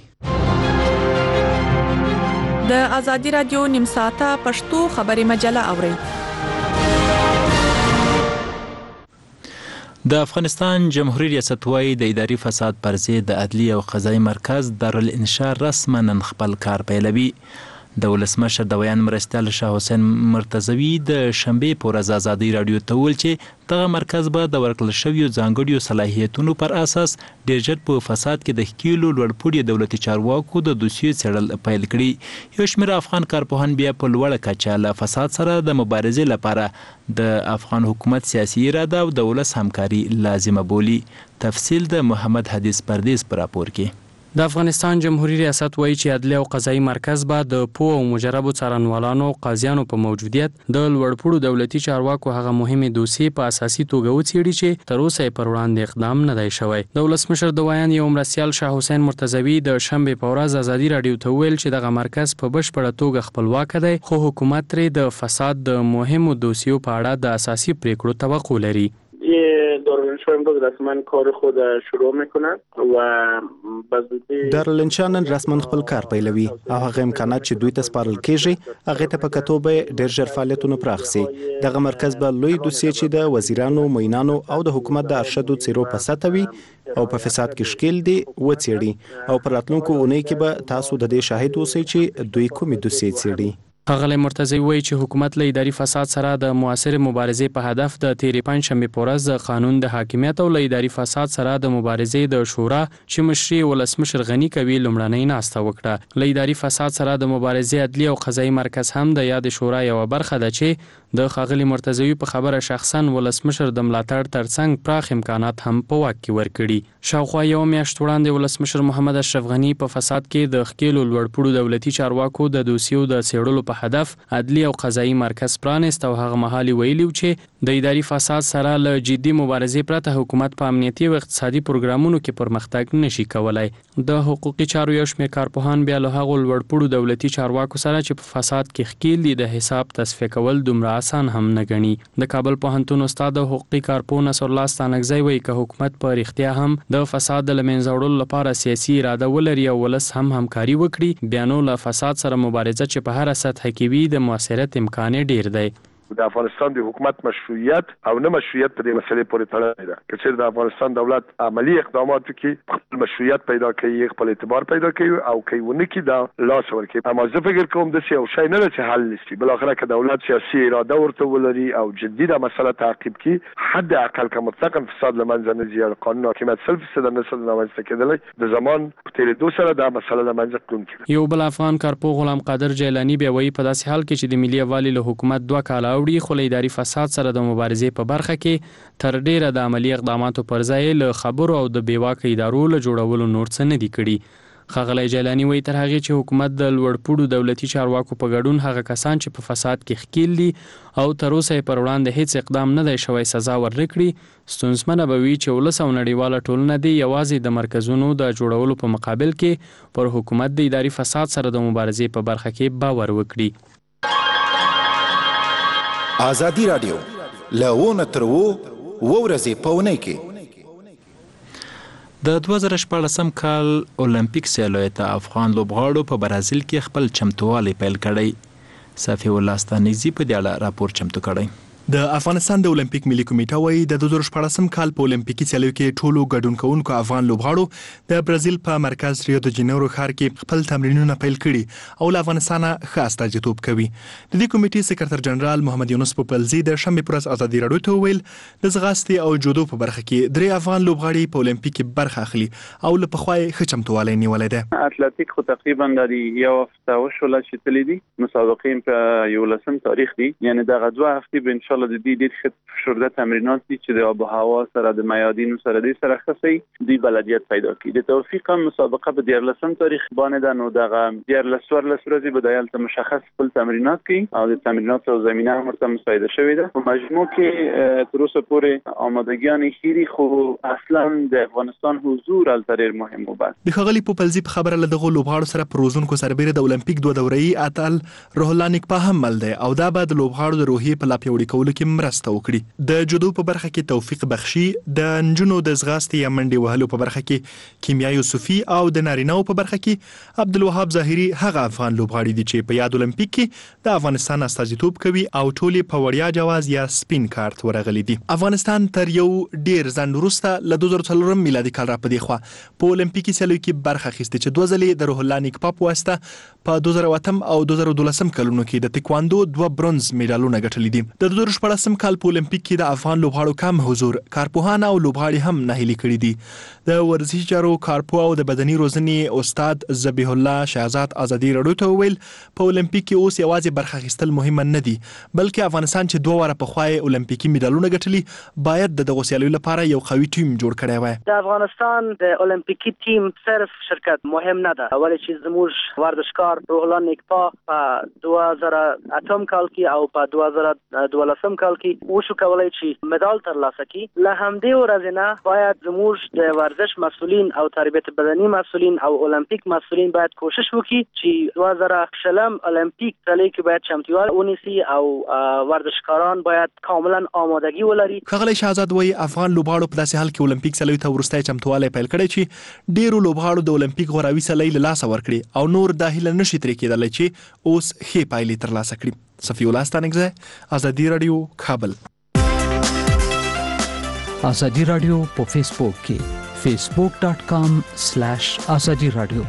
د ازادي راډیو نیم ساعته پښتو خبري مجله اورئ. د افغانستان جمهوریت ریاست وایي د اداري فساد پر ضد د عدلي او قضایي مرکز دارالانشار رسما نن خپل کار پیلوي. د ولسمشر د ویان مرستیال شاه حسین مرتضوي د شنبې په ورځ ازادي راډیو ته وویل چې دغه مرکز به د ورکړل شویو ځانګړیو صلاحیتونو پر اساس ډېر ژر په فساد کې د ښکېلو لوړپوړي دولتي چارواکو د دوسیو څېړل پیل کړي. یو شمېر افغان کارپوهان بیا په لوړه کچه له فساد سره د مبارزې لپاره د افغان حکومت سیاسي اراده او د ولس همکاري لازمه بولي. تفصیل د محمد حدیث پردیس په راپور کې. د افغانستان جمهوریت ریاست وایي چې عدلي او قضایي مرکز به د پوه او مجربو څارنوالانو او قاضیانو په موجودیت د لوړپوړو دولتي چارواکو هغه مهمې دوسیې په اساسي توګه وڅېړي چې تر اوسه یې پر وړاندې اقدام نه دی شوی. د ولسمشر د ویان یو مرستیال شاه حسین مرتضوي د شنبې په ورځ ازادي راډیو ته وویل چې دغه مرکز په بشپړه توګه خپلواک دی خو حکومت ترې د فساد د مهمو دوسیو په اړه د اساسي پریکړو توقع لري. ये दौरान دارلنشا امروز رسما کار خود شروع میکنند و بزودی دارلنشا نن رسما خپل کار پیلوي او هغه امکانات چې دوی ته سپارل کیږي هغه ته په کتو به ډېر ژر فعالیتونه پراخ سي. دغه مرکز به لوی دوسیه چې د وزیرانو، معینانو او د حکومت د ارشدو څیرو په سطح وي او په فساد کې شکیل دي وڅېړي او پر راتلونکو اونۍ کې به تاسو د دې شاهد اوسئ چې دوی کومې دوسیې څېړي. ښاغلی مرتضی وایي چې حکومت له اداري فساد سره د موثرې مبارزې په هدف د تېرې پنجشنبې په ورځ د قانون د حاکمیت او له اداري فساد سره د مبارزې د شورا چې مشري ولسمشر غني کوي لومړنۍ ناسته وکړه. له اداري فساد سره د مبارزې عدلي او قضایي مرکز هم د یاد شورا یوه برخه ده چې د ښاغلي مرتضی په خبره شخصا ولسمشر د ملاتړ ترڅنګ پراخ امکانات هم په واک کې ورکړي. شاوخوا یو میاشت وړاندې ولسمشر محمد اشرف غني په فساد کې د ښکېلو لوړپوړو دولتي چارواکو د دوسیو د څېړلو په هدف عدلي او قضایي مرکز پرانست او هغه مهال ویلي چې د اداري فساد سره له جدي مبارزې پرته حکومت په امنیتي او اقتصادي پروګرامونو کې پرمختګ نشي کولای. د حقوقي چارو یو شمېر کارپوهان بیا له هغو لوړپوړو دولتي چارواکو سره چې په فساد کې ښکېل دي د حساب تصفیه کول دومره اسان هم نه ګڼي. د کابل پوهنتون استاد او حقوقي کارپوه نصرالله ستانکزی وایي که حکومت په رښتیا هم د فساد د له منځه وړلو لپاره سیاسي اراده ولري او ولس هم همکاري وکړي بیا نو له فساد سره مبارزه چې په هره سطح کې وي د مؤثریت امکان ډیر دی. د افغانستان د حکومت مشروعیت او نه مشروعیت په دې مسلې پورې تړلې ده. که چېرې د افغانستان دولت عملی اقداماتو کې خپل مشروعیت پیدا کوي، خپل اعتبار پیدا کوي او کوي ونه کې دا لاس ورکوي. اما زه فکر کوم داسې یو شی نه ده چې حل نشي. بالاخره که دولت سیاسي اراده ورته ولري او جدي دا مسله تعقیب کړي، حد اقل که مطلقا فساد له منځه نه ځي او قانون حاکمیت سل فیصده نه شي رامنځته کېدلی، د زمان په تېرېدو سره دا مسله له منځه تلونکې. یو بل افغان کارپوه غلام قادر جیلاني بیا وایي په داسې حال کې چې د ملي یووالي له حکومت دوه کاله اوړي خو له اداري فساد سره د مبارزې په برخه کې تر ډیره د عملی اقداماتو پر ځای له خبرو او د بیواکه ادارو له جوړولو نور څه نه دي کړي. ښاغلی جیلاني وایي تر هغې چې حکومت د لوړپوړو دولتي چارواکو په ګډون هغه کسان چې په فساد کې ښکېل دي او تر اوسه یې پر وړاندې هیڅ اقدام نه دی شوی سزا ورنکړي، ستونزمنه به وي چې ولس او نړیواله ټولنه دې یوازې د مرکزونو د جوړولو په مقابل کې پر حکومت د اداري فساد سره د مبارزې په برخه کې باور وکړي. ازادي رادیو لونه تر وو ورځې پونه کې د دوه زره شپاړسم کال اولمپیک سیالیو ته افغان لوبغاړو په برازیل کې خپل چمتووالی پیل کړی. صافي الله ستانکزي په دې اړه راپور چمتو کړی. د افغانستان د اولمپیک ملي کمیټه وایي د دوه زره شپاړسم کال په اولمپیکي سیالیو کې ټولو ګډون کوونکو افغان لوبغاړو د برازیل په مرکز ریو د جنیرو ښار کې خپل تمرینونه پیل کړي او له افغانستانه ښه استازیتوب کوي. د دې کمیټې سکرټر جنرال محمد یونس پوپلزي د شنبې پر ورځ ازادي راډیو ته وویل د ځغاستې او جودو په برخه کې درې افغان لوبغاړي په اولمپیک کې برخه اخلي او له پخوا یې ښه چمتووالی نیولی دی. اتلتیک خو تقریبا د یو هفته وشوله چې تللي دي، مسابقې په یولسم تاریخ دي، یعنې دغه دوه هفتې به انشاءالله د دې ډېر ښه شورده تمرینات دي چې د آب و هوا سره د میادینو سره دې سره ښه شي، دوی بلدیت پیدا کړي. د توفیق هم مسابقه په دیارلسم تاریخ باندې ده، نو دغه دیارلس څوارلس ورځې به د هلته مشخص خپل تمرینات کوي او د تمریناتو زمینه هم ورته مساعده شوې ده. په مجموع کې تر اوسه پورې آمادګیان ښې خو اصلا د افغانستان حضور هلته ډېر مهم و. بس د ښاغلي پوپلزي په خبره له دغو لوبغاړو سره په روزونکو سربیره د اولمپیک دوه دوره‌یي اتل روح الله نیکپا هم مل دی او دا به د لوبغاړو د روحیې په لا پیاوړي کولو کې مرسته وکړي. د جودو په برخه کې توفیق بخشي، د نجونو د ځغاستې یا منډې وهلو په برخه کې کیمیا یوسفي او د نارینه‌و په برخه کې عبدالوهاب ظاهري هغه افغان لوبغاړي دي چې په یاد اولمپیک کې د افغانستان استازیتوب کوي او ټول په وړیا جواز یا سپین کارت ورغلي دي. افغانستان تر یو ډیر ځنډ وروسته له دوه زره څلورم میلادي کال را پدې خوا په اولمپیکي سیالیو کې برخه اخیستې چې دوه ځلې د روح الله نیکپا په واسطه په دوه زره اتم او دوه زره دولسم کلونو کې د تکواندو دوه برونز میډالونه ګټلي دي. د دوه زره شپاړسم کال په اولمپیک کې د افغان لوبغاړو کم حضور کارپوهان او لوبغاړي هم ناهیلي کړي دي. د ورزشي چارو کارپوه او د بدني روزنې استاد ذبیح الله شهزاد ازادي راډیو ته وویل په اولمپیک کې اوس یوازې برخه اخیستل مهم نه دي، بلکې افغانستان چې دوه واره پخوا یې اولمپیکي میډالونه ګټلي باید د دغو سیالیو لپاره یو قوي ټیم جوړ کړی وای. د افغانستان د اولمپیکي ټیم صرف شرکت مهم نه ده، ولې چې زموږ ورزشکار روح الله نیکپا په دوه زره اتم کال کې او په دوه زره دولسم کم کال کې وشو کولای چې مدال ترلاسه کړي. له همدې ورځې نه باید زموږ د ورزش مسؤلین او تربیت بدني مسؤلین او المپیک مسؤلین باید کوشش وکړي چې دوه زره شلم المپیک تلې کې باید چمتووالی ونیسي او ورزشکاران باید کاملا آمادگی ولري. ښاغلی شهزاد وایي افغان لوبغاړو په داسې حال کې المپیک سلیو ته وروستی چمتووالی پیل کړی چې ډیرو لوبغاړو د المپیک غوراوي سلی له لاسه ورکړي او نور دا هیله نشي ترې کېدلی چې اوس ښې پایلې ترلاسه کړي. صفي الله ستانکزی، ازادي راډیو، کابل. ازادي راډیو په فیسبوک کې فیسبوک ډاٹ کام سلیش ازادي راډیو.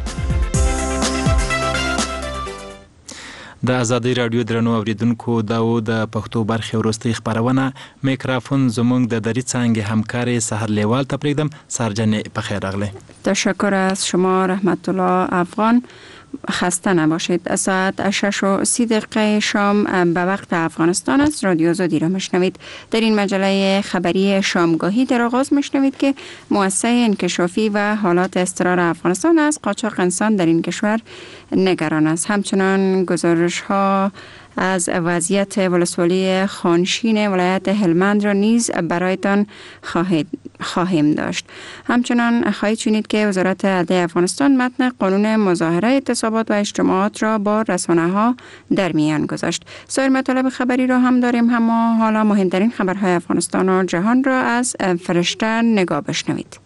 د ازادي راډیو درنو اوریدونکو دا و د پښتو برخې وروستۍ خبرونه. میکروفون زموږ د دری څانګې همکار سحر لیوال ته پرېږدم. سرجنې په خیر راغلی. تشکر از شما رحمت الله افغان. خسته نباشید. ساعت شش و سی دقیقه شام به وقت افغانستان است. رادیو آزادی را میشنوید. در این مجله خبری شامگاهی در آغاز میشنوید که مؤسسه انکشافی و حالات اضطرار افغانستان از قاچاق انسان در این کشور نگران است. همچنان گزارش ها از وضعیت ولسوالی خانشین ولایت هلمند را نیز برایتان خواهیم داشت. همچنان خواهید شنید که وزارت عدلیه افغانستان متن قانون مظاهره، اعتصابات و اجتماعات را با رسانه ها در میان گذاشت. سایر مطالب خبری را هم داریم، اما حالا مهمترین خبرهای افغانستان و جهان را از فرشته نگاه بشنوید.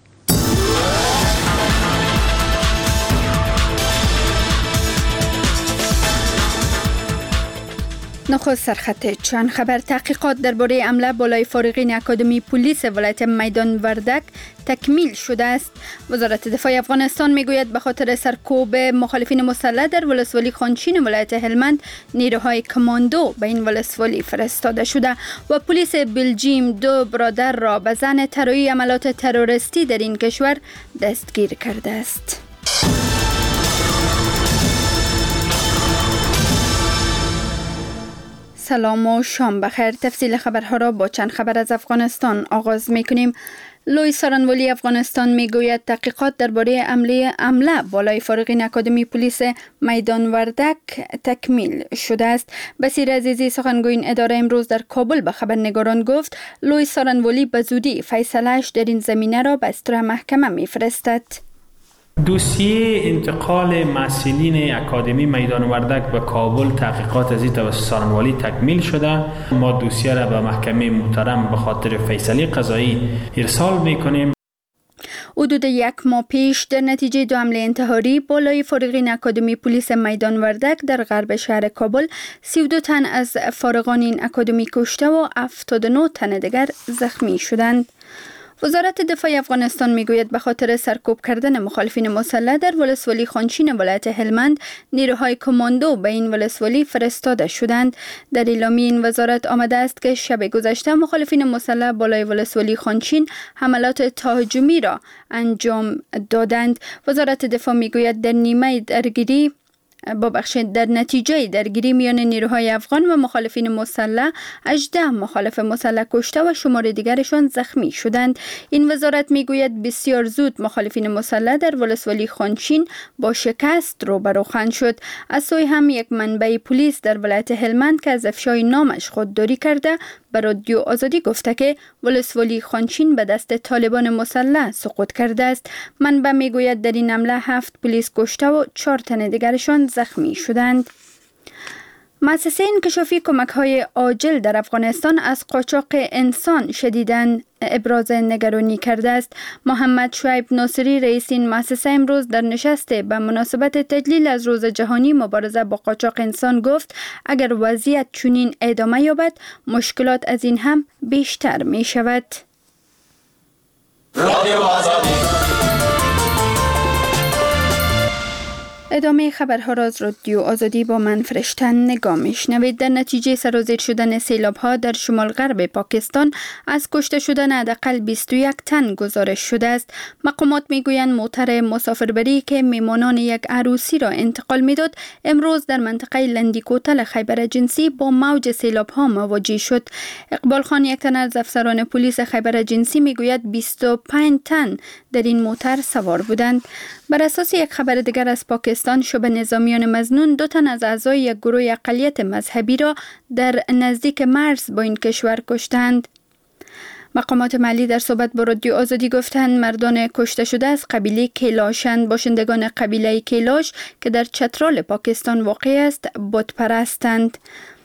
نخست سرخط چند خبر. تحقیقات درباره حمله بالای فارغین اکادمی پلیس ولایت میدان وردک تکمیل شده است. وزارت دفاع افغانستان میگوید به خاطر سرکوب مخالفین مسلح در ولسوالی خانشین ولایت هلمند نیروهای کماندو به این ولسوالی فرستاده شده و پلیس بلژیم دو برادر را به ظن طراحی عملات تروریستی در این کشور دستگیر کرده است. سلام و شام بخیر. تفصیل خبرها را با چند خبر از افغانستان آغاز میکنیم. لوی سارنوالی افغانستان میگوید تحقیقات درباره حمله حمله بالای فارغین اکادمی پلیس میدان وردک تکمیل شده است. بصیر عزیزی سخنگوی این اداره امروز در کابل به خبرنگاران گفت لوی سارنوالی به زودی فیصله‌اش در این زمینه را به استرا محکمه میفرستد. دوسیه انتقال مسئولین اکادمی میدان وردک به کابل تحقیقات از این توسط سارنوالی تکمیل شده. ما دوسیه را به محکمه محترم به خاطر فیصله قضایی ارسال میکنیم. حدود یک ماه پیش در نتیجه دو حمله انتحاری بالای فارغین اکادمی پلیس میدان وردک در غرب شهر کابل سی و دو تن از فارغان این اکادمی کشته و هفتاد و نه تن دیگر زخمی شدند. وزارت دفاع افغانستان میگوید به خاطر سرکوب کردن مخالفین مسلح در ولسوالی خانشین ولایت هلمند نیروهای کماندو به این ولسوالی فرستاده شدند. در اعلامیه این وزارت آمده است که شب گذشته مخالفین مسلح بالای ولسوالی خانشین حملات تهاجمی را انجام دادند. وزارت دفاع میگوید در نیمه درگیری ببخشید در نتیجه درگیری میان نیروهای افغان و مخالفین مسلح هجده مخالف مسلح کشته و شمار دیگرشان زخمی شدند. این وزارت میگوید بسیار زود مخالفین مسلح در ولسوالی خانشین با شکست روبرو خواهند شد. از سوی هم یک منبع پلیس در ولایت هلمند که از افشای نامش خودداری کرده به رادیو آزادی گفته که ولسوالی خانشین به دست طالبان مسلح سقوط کرده است. منبع میگوید در این حمله هفت پلیس کشته و چهار تن دیگرشان زخمی شدند. مؤسسه انکشافی کمک‌های عاجل در افغانستان از قاچاق انسان شدیداً ابراز نگرانی کرده است. محمد شعیب ناصری رئیس این مؤسسه امروز در نشست به مناسبت تجلیل از روز جهانی مبارزه با قاچاق انسان گفت اگر وضعیت چنین ادامه یابد مشکلات از این هم بیشتر می شود. ادامه خبرها را از رادیو آزادی با من فرشتن نگاه میشنوید. در نتیجه سرازیر شدن سیلاب ها در شمال غرب پاکستان از کشته شدن حداقل بیست و یک تن گزارش شده است. مقامات میگویند موتر مسافربری که میمانان یک عروسی را انتقال میداد امروز در منطقه لندیکوتل خیبر جنسی با موج سیلاب ها مواجه شد. اقبال خان یک تن از افسران پلیس خیبر جنسی میگوید بیست و پنج تن در این موتر سوار بودند. بر اساس یک خبر دیگر از پاکستان پاکستان شبه نظامیان مظنون دو تن از اعضای یک گروه اقلیت مذهبی را در نزدیک مرز با این کشور کشتند. مقامات محلی در صحبت با رادیو آزادی گفتند مردان کشته شده از قبیله کیلاشند. باشندگان قبیله کیلاش که در چترال پاکستان واقع است بت پرستند.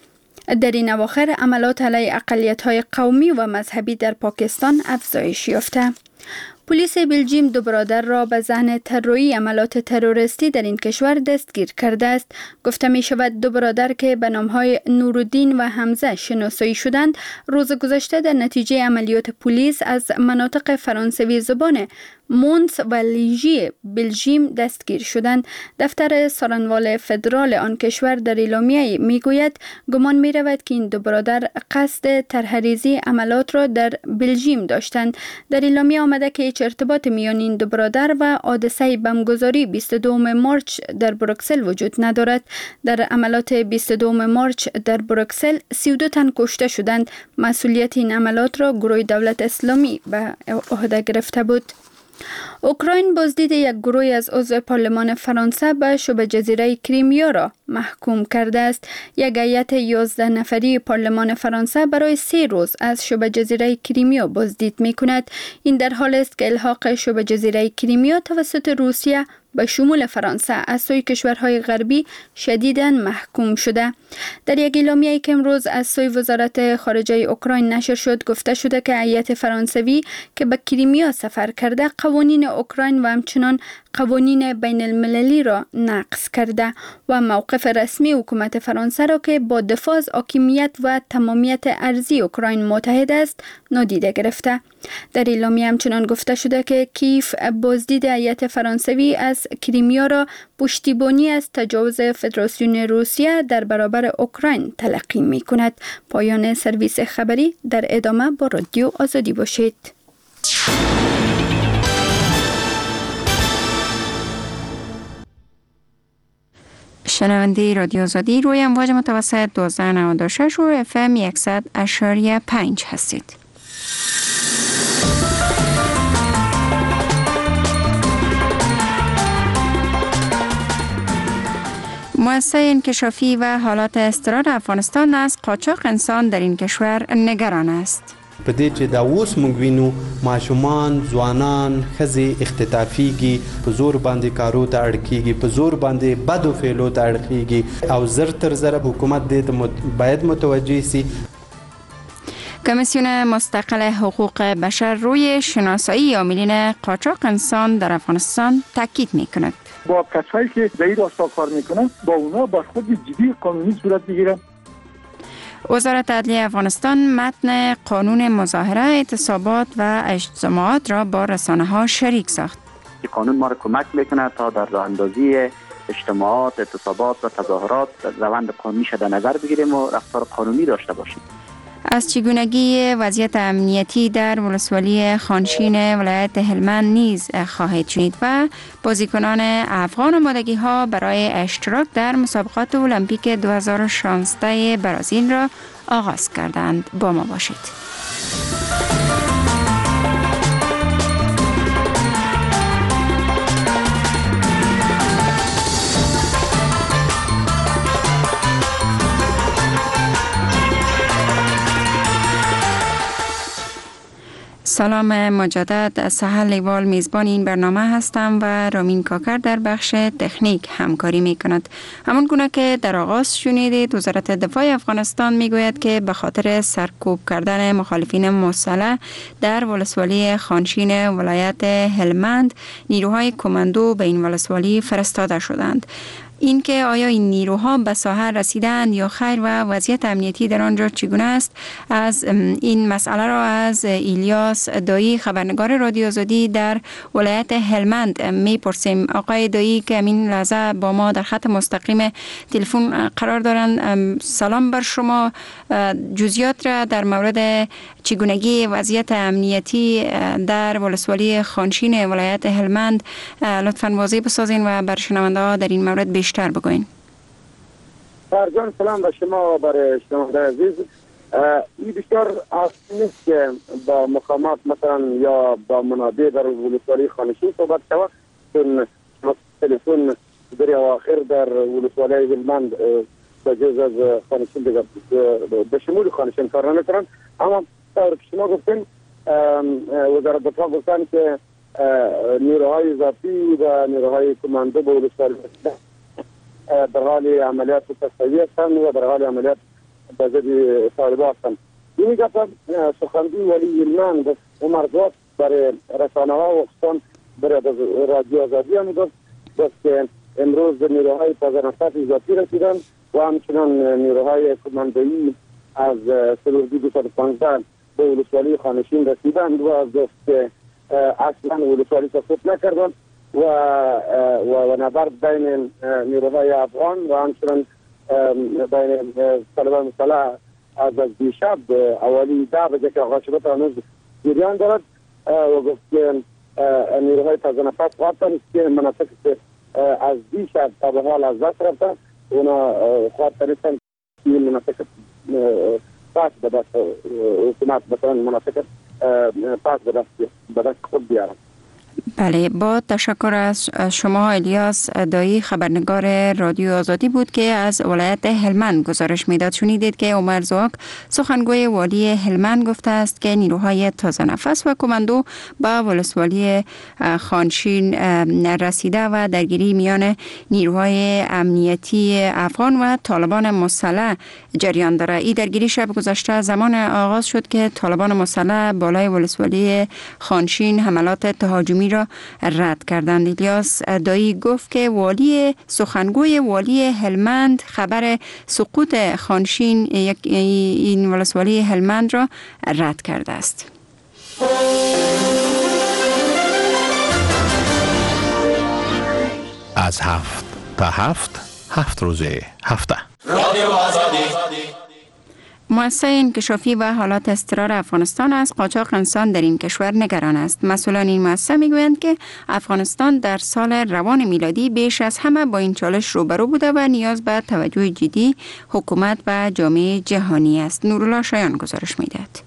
در این اواخر عملات علیه اقلیت‌های قومی و مذهبی در پاکستان افزایش یافته. پلیس بلژیم دو برادر را به ذهن تروری عملات تروریستی در این کشور دستگیر کرده است. گفته می شود دو برادر که به نام‌های نورالدین و حمزه شناسایی شدند روز گذشته در نتیجه عملیات پلیس از مناطق فرانسوی زبان مونس و لیژی بلژیم دستگیر شدند. دفتر سارنوال فدرال آن کشور در اعلامیه می گوید گمان می رود که این دو برادر قصد طرح‌ریزی عملات را در بلژیم داشتند. در اعلامیه آمده که هیچ ارتباط میان این دو برادر و حادثه بمبگذاری بیست و دوم مارچ در بروکسل وجود ندارد. در عملات بیست و دوم مارچ در بروکسل سی و دو تن کشته شدند. مسئولیت این عملات را گروه دولت اسلامی به عهده گرفته بود. اوکراین بازدید یک گروه از عضو پارلمان فرانسه به شبه جزیره کریمیا را محکوم کرده است. یک هیئت یازده نفری پارلمان فرانسه برای سه روز از شبه جزیره کریمیا بازدید می کند. این در حال است که الحاق شبه جزیره کریمیا توسط روسیه به شمول فرانسه از سوی کشورهای غربی شدیداً محکوم شده. در یک اعلامیه‌ای که امروز از سوی وزارت خارجه اوکراین نشر شد گفته شده که هیئت فرانسوی که به کریمیا سفر کرده قوانین اوکراین و همچنان قوانین بین المللی را نقض کرده و موقف رسمی حکومت فرانسه را که با دفاع از حاکمیت و تمامیت ارضی اوکراین متحد است نادیده گرفته. در اعلامیه همچنان گفته شده که کیف بازدید هیئت فرانسوی از کریمیا را پشتیبانی از تجاوز فدراسیون روسیه در برابر اوکراین تلقی می کند. پایان سرویس خبری. در ادامه با رادیو آزادی باشید. شنونده رادیو آزادی روی امواج متوسط دوازده نود و شش و اف ام صد اشاریه پنج هستید. مؤسسه انکشافی و حالات اضطرار افغانستان از قاچاق انسان در این کشور نگران است. په دې چې دا اوس موږ وینو ماشومان ځوانان ښځې اختطافیږي په زور باندې کارو ته اړ کیږي په زور باندې بدو فعلو ته اړ کیږي او زر تر زره حکومت دې ته باید متوجه شي. کمیسیون مستقل حقوق بشر روی شناسایی عاملین قاچاق انسان در افغانستان تاکید می‌کند. با کسایی که در این راستا کار میکنن با اونا برخورد جدی قانونی صورت میگیره. وزارت عدلیه افغانستان متن قانون مظاهره، اعتصابات و اجتماعات را با رسانه‌ها شریک ساخت. قانون ما را کمک میکنه تا در راه اندازی اجتماعات، اعتصابات و تظاهرات روند قانونی در نظر بگیریم و رفتار قانونی داشته باشیم. از چگونگی وضعیت امنیتی در ولسوالی خانشین ولایت هلمند نیز خواهید شنید و بازیکنان افغان آمادگی ها برای اشتراک در مسابقات المپیک دو هزار و شانزده برازیل را آغاز کردند. با ما باشید. سلام مجدد. سهل لیوال میزبان این برنامه هستم و رامین کاکر در بخش تکنیک همکاری می کند. همون گونه که در آغاز شنیدید وزارت دفاع افغانستان می گوید که به خاطر سرکوب کردن مخالفین مسلح در ولسوالی خانشین ولایت هلمند نیروهای کماندو به این ولسوالی فرستاده شدند. این که آیا این نیروها به ساحه رسیدند یا خیر و وضعیت امنیتی در آنجا چگونه است، از این مسئله را از ایلیاس دایی خبرنگار رادیو آزادی در ولایت هلمند میپرسیم. آقای دایی که همین لحظه با ما در خط مستقیم تلفن قرار دارند، سلام بر شما. جزئیات را در مورد چگونگی وضعیت امنیتی در ولسوالی خانشین ولایت هلمند لطفاً واضح بسازین و بر شنونده ها در این مورد بیشتر بگوین. فرجان سلام به شما و برای شنونده عزیز. این بسیار آسان نیست که با مقامات مثلا یا با منابع در ولسوالی خانشین صحبت شود، چون تلفن در اواخر در ولسوالی هلمند به جز از خانشین دیگر به شمول خانشین کار نمیکنند. اما طور که شما گفتین وزارت دفاع گفتن که نیروهای اضافی و نیروهای کماندو به ولسوالی در حال عملیات تصفیه هستند و در حال عملیات به ضد طالبان هستند. این گفت سخنگوی ولی هلمند عمر زاد برای رسانه ها و خصوصا برای رادیو آزادی هم گفت که امروز نیروهای تازه نفس اضافی رسیدند و همچنان نیروهای کماندویی از سلوردی دویست و پانزده به ولسوالی خانشین رسیدند و گفت که اصلا ولسوالی سقوط نکردند و و نبرد بین نیروهای افغان و همچنان بین طالبان مسلح از از دیشب اولی ده بجه که آغاز شده تا هنوز جریان دارد و گفت که نیروهای تازه نفس خواهد که مناطق از دیشب تا به حال از دست رفتن اونا خواهد تنیستن که این مناطق پاس به دست حکومت مثلا مناطق پاس به دست خود بیارن. بله، با تشکر از شما. الیاس دایی خبرنگار رادیو آزادی بود که از ولایت هلمند گزارش میداد. شنیدید که عمر زاک سخنگوی والی هلمند گفته است که نیروهای تازه نفس و کماندو به ولسوالی خانشین رسیده و درگیری میان نیروهای امنیتی افغان و طالبان مسلح جریان داره. این درگیری شب گذشته زمان آغاز شد که طالبان مسلح بالای ولسوالی خانشین حملات تهاجمی را رد کردند. الیاس دایی گفت که والی سخنگوی والی هلمند خبر سقوط خانشین یک این ولسوالی هلمند را رد کرده است. از هفت تا هفت هفت روزه هفته رادیو آزادی. مؤسسه انکشافی و حالات اضطرار افغانستان از قاچاق انسان در این کشور نگران است. مسئولان این مؤسسه میگویند که افغانستان در سال روان میلادی بیش از همه با این چالش روبرو بوده و نیاز به توجه جدی حکومت و جامعه جهانی است. نورالله شایان گزارش میدهد.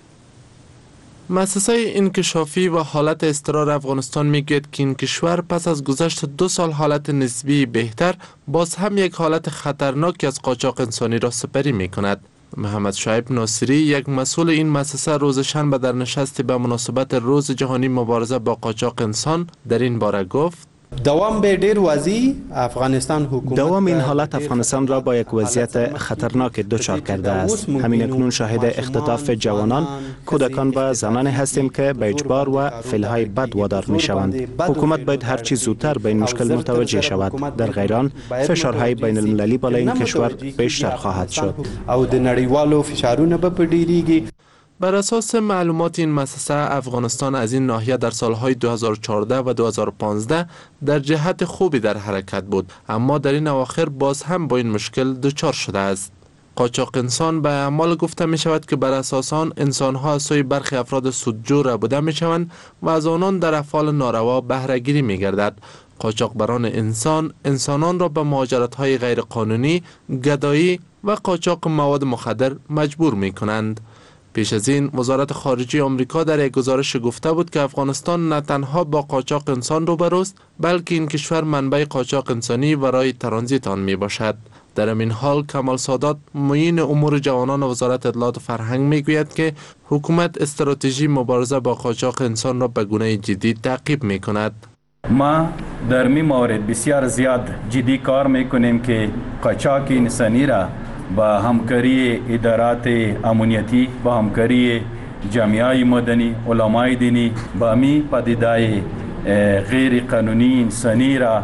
مؤسسه انکشافی و حالت اضطرار افغانستان میگوید که این کشور پس از گذشت دو سال حالت نسبی بهتر باز هم یک حالت خطرناک از قاچاق انسانی را سپری میکند. محمد شعیب ناصری، یک مسئول این مؤسسه، روز شنبه در نشستی به مناسبت روز جهانی مبارزه با قاچاق انسان در این باره گفت: دوام به ډیر واضح افغانستان حکومت دوام این حالت افغانستان را با یک وضعیت خطرناک دچار کرده است. همین اکنون شاهد اختطاف جوانان، کودکان و زنان هستیم که به اجبار و فعلهای بد وادار می شوند. حکومت باید هر چیز زودتر به این مشکل متوجه شود. در غیر آن فشارهای بین المللی بالای این کشور بیشتر خواهد شد. او د نړیوالو فشارونه به ډیریږي. بر اساس معلومات این مؤسسه، افغانستان از این ناحیه در سالهای دو هزار و چهارده و دو هزار و پانزده در جهت خوبی در حرکت بود، اما در این اواخر باز هم با این مشکل دچار شده است. قاچاق انسان به اعمال گفته می شود که بر اساس آن انسان‌ها از سوی برخی افراد سودجو ربوده می شوند و از آنان در افعال ناروا بهره گیری می گردد. قاچاقبران انسان انسانان را به مهاجرت‌های غیرقانونی، گدایی و قاچاق مواد مخدر مجبور می کنند. پیش از این وزارت خارجه آمریکا در یک گزارش گفته بود که افغانستان نه تنها با قاچاق انسان روبروست، بلکه این کشور منبع قاچاق انسانی و راه ترانزیت آن می باشد. در این حال کمال سادات، معین امور جوانان وزارت اطلاعات و فرهنگ، می گوید که حکومت استراتژی مبارزه با قاچاق انسان را به گونه جدی تعقیب می کند. ما در می مورد بسیار زیاد جدی کار می کنیم که قاچاق انسانی را با همکاری ادارات امنیتی، با همکاری جامعه مدنی، علمای دینی، با می پدیدهای غیر قانونی انسانی را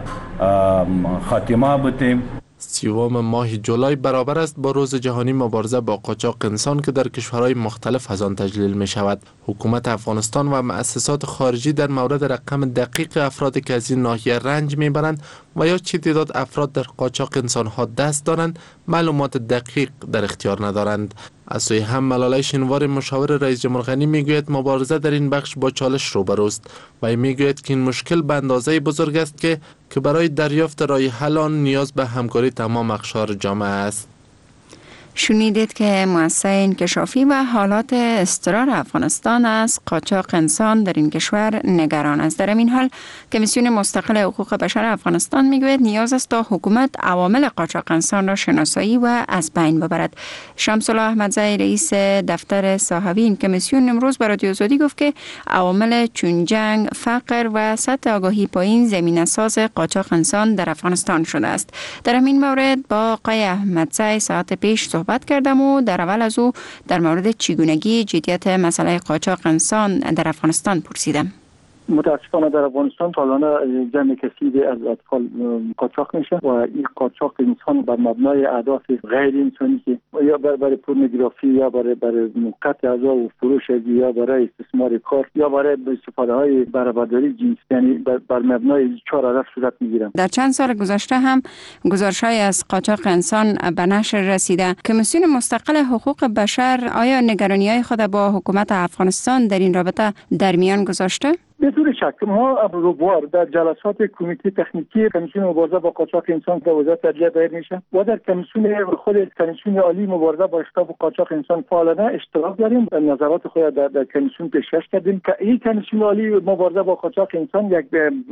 خاتمه بدیم. سیوم ماه جولای برابر است با روز جهانی مبارزه با قاچاق انسان که در کشورهای مختلف از آن تجلیل می شود. حکومت افغانستان و مؤسسات خارجی در مورد رقم دقیق افرادی که از این ناحیه رنج می برند و یا چه تعداد افراد در قاچاق انسان ها دست دارند معلومات دقیق در اختیار ندارند. از سوی هم ملالای شینوار، مشاور رئیس جمهور غنی، میگوید مبارزه در این بخش با چالش روبروست و میگوید که این مشکل به اندازه بزرگ است که که برای دریافت راه حل آن نیاز به همکاری تمام اقشار جامعه است. شنیدید که مؤسسه انکشافی و حالات اضطرار افغانستان از قاچاق انسان در این کشور نگران است. در این حال کمیسیون مستقل حقوق بشر افغانستان میگوید نیاز است تا حکومت عوامل قاچاق انسان را شناسایی و از بین ببرد. شمس الله احمدزی رئیس دفتر صحوی این کمیسیون امروز به رادیو آزادی گفت که عوامل چون جنگ، فقر و سطح آگاهی پایین زمینه ساز قاچاق انسان در افغانستان شده است. در همین مورد با آقای احمدزی ساعت پیش صحبت کردم و در اول از او در مورد چگونگی جدیت مسئله قاچاق انسان در افغانستان پرسیدم. متاسفانه در افغانستان سالانه جمع کثیری از اطفال قاچاق میشه و این قاچاق انسان بر مبنای اهداف غیر انسانی که یا برای پورنوگرافی یا برای برای قطع اعضا و فروش یا برای استثمار کار یا برای استفاده های برابرداری جنسی، یعنی بر مبنای چهار هدف صورت میگیرن. در چند سال گذشته هم گزارش‌های از قاچاق انسان به نشر رسیده. کمیسیون مستقل حقوق بشر آیا نگرانی‌های خود با حکومت افغانستان در این رابطه در میان گذاشته؟ بدون شک ما ابروبوار در جلسات کمیته تکنیکی کمیسیون مبارزه با قاچاق انسان در وزارت عدلیه دایر میشه و در کمیسیون خود کمیسیون عالی مبارزه با اشتباه قاچاق انسان فعالانه اشتراک داریم. نظرات خود در, در کمیسیون پیشکش کردیم که این کمیسیون عالی مبارزه با قاچاق انسان یک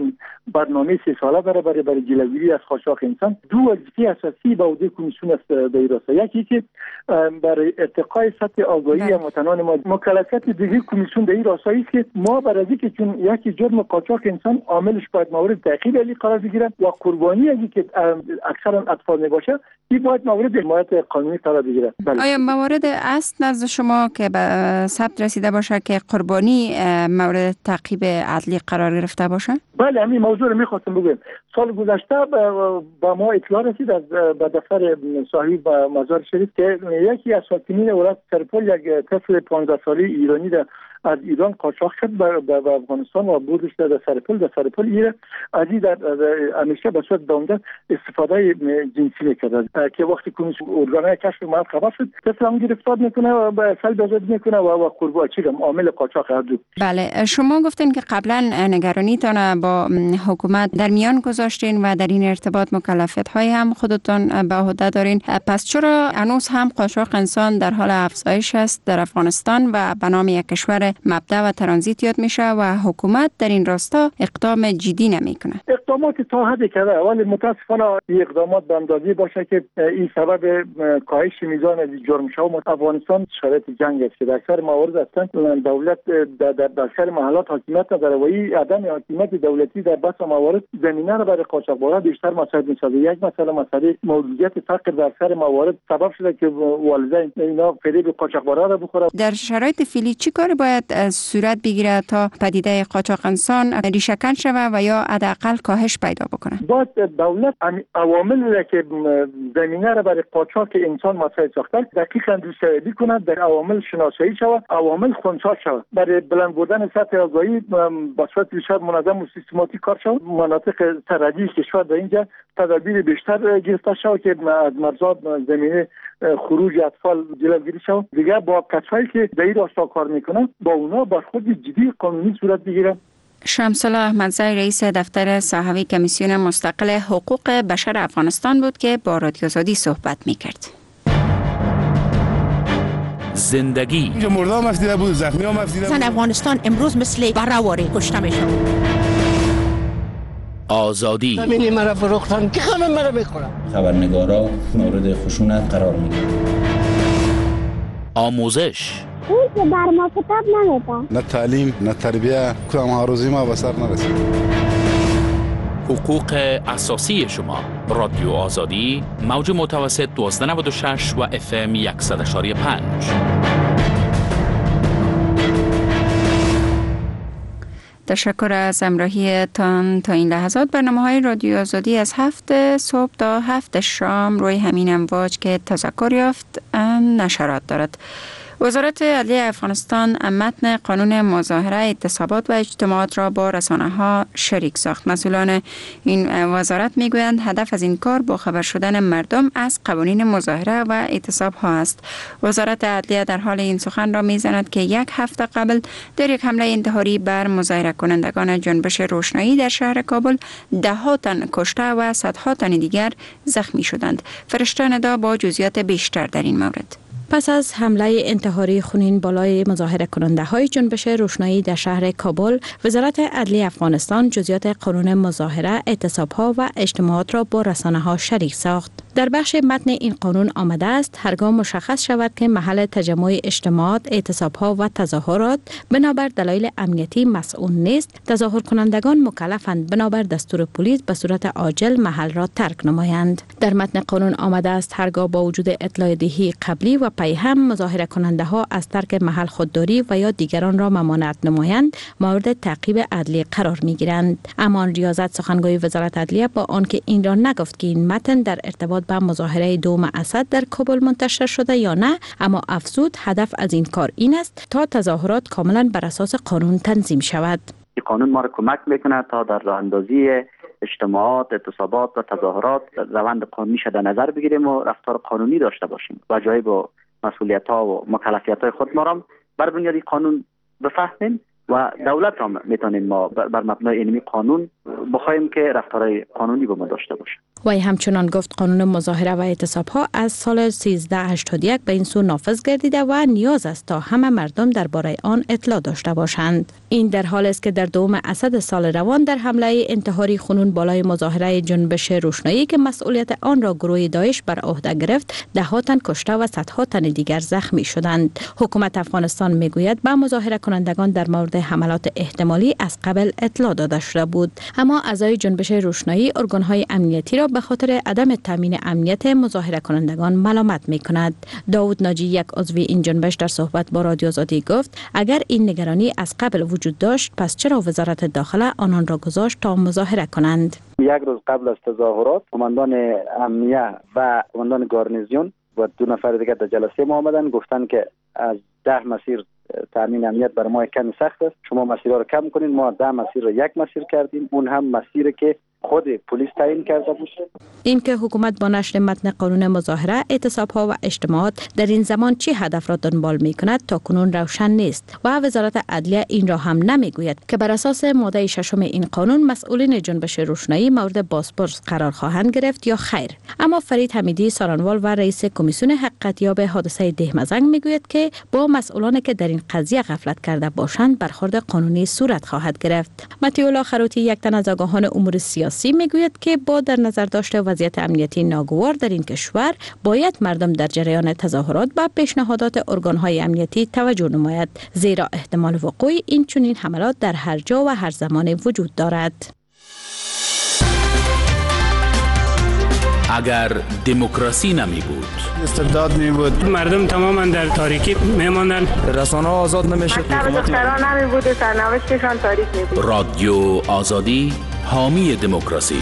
برنامه سه ساله داره برای برای جلوگیری از قاچاق انسان. دو وظیفه اساسی به عهده کمیسیون است در این راستا. یکی که برای ارتقای سطح آگاهی متنان ما مکلفیت دیگه کمیسیون در این راستا است که ما برای اینکه چون یکی جرم قاچاق انسان عاملش باید مورد تعقیب علی قرار بگیره و قربانی اگه که اکثرا اطفال نباشه این باید مورد حمایت قانونی قرار بگیره. بله. آیا موارد است نزد شما که به ثبت رسیده باشه که قربانی مورد تعقیب عدلی قرار گرفته باشه؟ بله، همین موضوع رو می‌خواستم بگم. سال گذشته با ما اطلاع رسید از به دفتر صاحب و مزار شریف که یکی از ساکنین ولایت سرپل یک طفل پانزده ساله ایرانی ده از ایران قاچاق شد به افغانستان و بردش در سرپل در سرپل ایره از این در همیشه به صورت دامده استفاده جنسی میکرد که وقتی کمیسیون ارگانهای کشف محل خبر شد طفل هم گرفتار میکنه و به سلب آزادی میکنه و قربانی چی عامل قاچاق هردو. بله، شما گفتین که قبلا نگرانیتان با حکومت در میان گذاشتین و در این ارتباط مکلفیت های هم خودتان به عهده دارین، پس چرا هنوز هم قاچاق انسان در حال افزایش است در افغانستان و به نام یک کشور مبدا و ترانزیت یاد میشه و حکومت در این راستا اقدام جدی نمیکنه؟ اقدامات تا حدی کرده ولی متاسفانه این اقدامات به اندازه باشه که این سبب کاهش میزان جرم شو افغانستان شرایط جنگ است که در اکثر موارد اصلا دولت در در اکثر محلات حاکمیت نداره و این عدم حاکمیت دولتی در بس موارد زمینه را برای قاچاقبران بیشتر مساعد میسازه. یک مسئله مسئله موجودیت فقر در اکثر موارد سبب شده که والدین اینا فریب قاچاقبران را بخوره. در شرایط فعلی چی کار باید صورت بگیره تا پدیده قاچاق انسان ریشه‌کن شود و یا حداقل کاهش پیدا بکنه؟ باید دولت عواملی که زمینه را برای قاچاق انسان مساعد ساخته دقیقاً دوست‌یابی کند، در عوامل شناسایی شود، عوامل خنثی شود، برای بلند بردن سطح آگاهی با صورت بیشتر منظم و سیستماتیک کار شود. مناطق سرحدی کشور در اینجا تدابیر بیشتر گرفته شود که از مرزات زمینه خروج اطفال جلوگیری شود. دیگه با کسایی که در این راستا کار میکنن با اونا برخورد جدی قانونی صورت بگیره. شمس الله احمدزی رئیس دفتر صحوی کمیسیون مستقل حقوق بشر افغانستان بود که با رادیو آزادی صحبت میکرد. زندگی مردم افدیده بود، زخمی هم افدیده بود. افغانستان امروز مثل برآوری کشته میشه. آزادی زمینی مرا فروختن که همه مرا میخورن. خبرنگارا مورد خشونت قرار میگیرن. آموزش اون که بر ما کتاب نمیده. نه تعلیم نه تربیه کدام هاروزی ما به سر نرسید. حقوق اساسی شما. رادیو آزادی موج متوسط دوازده نود و شش و اف ام صد و یک و پنج. تشکر از همراهی تان تا این لحظات. برنامه های رادیو آزادی از هفت صبح تا هفت شام روی همین امواج که تذکر یافت نشرات دارد. وزارت عدلیه افغانستان متن قانون مظاهره، اعتصابات و اجتماعات را با رسانه ها شریک ساخت. مسئولان این وزارت میگویند هدف از این کار با خبر شدن مردم از قوانین مظاهره و اعتصاب ها است. وزارت عدلیه در حال این سخن را میزند که یک هفته قبل در یک حمله انتحاری بر مظاهره کنندگان جنبش روشنایی در شهر کابل ده ها تن کشته و صدها تن دیگر زخمی شدند. فرشته ندا با جزئیات بیشتر در این مورد. پس از حمله انتحاری خونین بالای مظاهره کننده های جنبش روشنایی در شهر کابل، وزارت عدلیه افغانستان جزئیات قانون مظاهره، اعتصاب ها و اجتماعات را با رسانه ها شریک ساخت. در بخش متن این قانون آمده است هرگاه مشخص شود که محل تجمع اجتماعات، اعتصاب ها و تظاهرات بنابر دلایل امنیتی مسئول نیست، تظاهر کنندگان مکلفند بنابر دستور پلیس به صورت عاجل محل را ترک نمایند. در متن قانون آمده است هرگاه با وجود اطلاع دهی قبلی و پی هم مظاهره کننده ها از ترک محل خودداری و یا دیگران را ممانعت نمایند، مورد تعقیب عدلی قرار می گیرند. اما ریاضت سخنگوی وزارت عدلیه با آنکه این را نگفت که این متن در ارتباط با مظاهره دوم اسد در کابل منتشر شده یا نه، اما افزود هدف از این کار این است تا تظاهرات کاملا بر اساس قانون تنظیم شود. قانون ما را کمک میکنه تا در راه اندازی اجتماعات، اعتصابات و تظاهرات روند قانونی شده نظر بگیریم و رفتار قانونی داشته باشیم. واجب و مسئولیت ها و مکلفیت های خود ما را بر بنیاد قانون بفهمیم و دولت را میتونیم ما بر مبنای اینمی قانون بخوایم که رفتارهای قانونی با ما داشته باشه. وی همچنان گفت قانون مظاهره و اعتصاب ها از سال سیزده هشتاد و یک به این سو نافذ گردیده و نیاز است تا همه مردم درباره آن اطلاع داشته باشند. این در حال است که در دوم اسد سال روان در حمله انتحاری خونین بالای مظاهره جنبش روشنایی که مسئولیت آن را گروه داعش بر عهده گرفت، ده ها تن کشته و صدها تن دیگر زخمی شدند. حکومت افغانستان میگوید به مظاهره کنندگان در مورد حملات احتمالی از قبل اطلاع داده شده بود، اما اعضای جنبش روشنایی ارگان‌های امنیتی را به خاطر عدم تامین امنیت مظاهره کنندگان ملامت می‌کند. داوود ناجی، یک عضو این جنبش، در صحبت با رادیو آزادی گفت اگر این نگرانی از قبل وجود داشت پس چرا وزارت داخله آنان را گذاشت تا مظاهره کنند؟ یک روز قبل از تظاهرات کماندان امنیه و کماندان گارنیزیون و دو نفر دیگر در جلسه ما آمدن، گفتن که از ده مسیر تامین امنیت برای ما کمی سخت است، شما مسیرها رو کم کنین. ما ده مسیر رو یک مسیر کردیم، اون هم مسیری که خود پلیس تعیین کرده بود. این که حکومت با نشر متن قانون مظاهره، اعتصاب ها و اجتماعات در این زمان چه هدف را دنبال می کند تا کنون روشن نیست و وزارت عدلیه این را هم نمیگوید که بر اساس ماده ششم این قانون مسئولین جنبش روشنایی مورد بازپرس قرار خواهند گرفت یا خیر. اما فرید حمیدی، سارنوال و رئیس کمیسیون حقیقتیاب حادثه دهمزنگ میگوید که با مسئولانی که در این قضیه غفلت کرده باشند برخورد قانونی صورت خواهد گرفت. متیولا خروتی، یک تن از آگاهان امور سیاسی، میگوید که با در نظر داشته وضعیت امنیتی ناگوار در این کشور باید مردم در جریان تظاهرات به پیشنهادات ارگان‌های امنیتی توجه نماید، زیرا احتمال وقوع این چنین حملات در هر جا و هر زمان وجود دارد. اگر دموکراسی نمی بود، استبداد می بود، مردم تماما در تاریکی میماندن، رسانه ها آزاد نمیشد، دختران نمی بود و سرنوشتشان تاریک می بود. رادیو آزادی، حامی دموکراسی.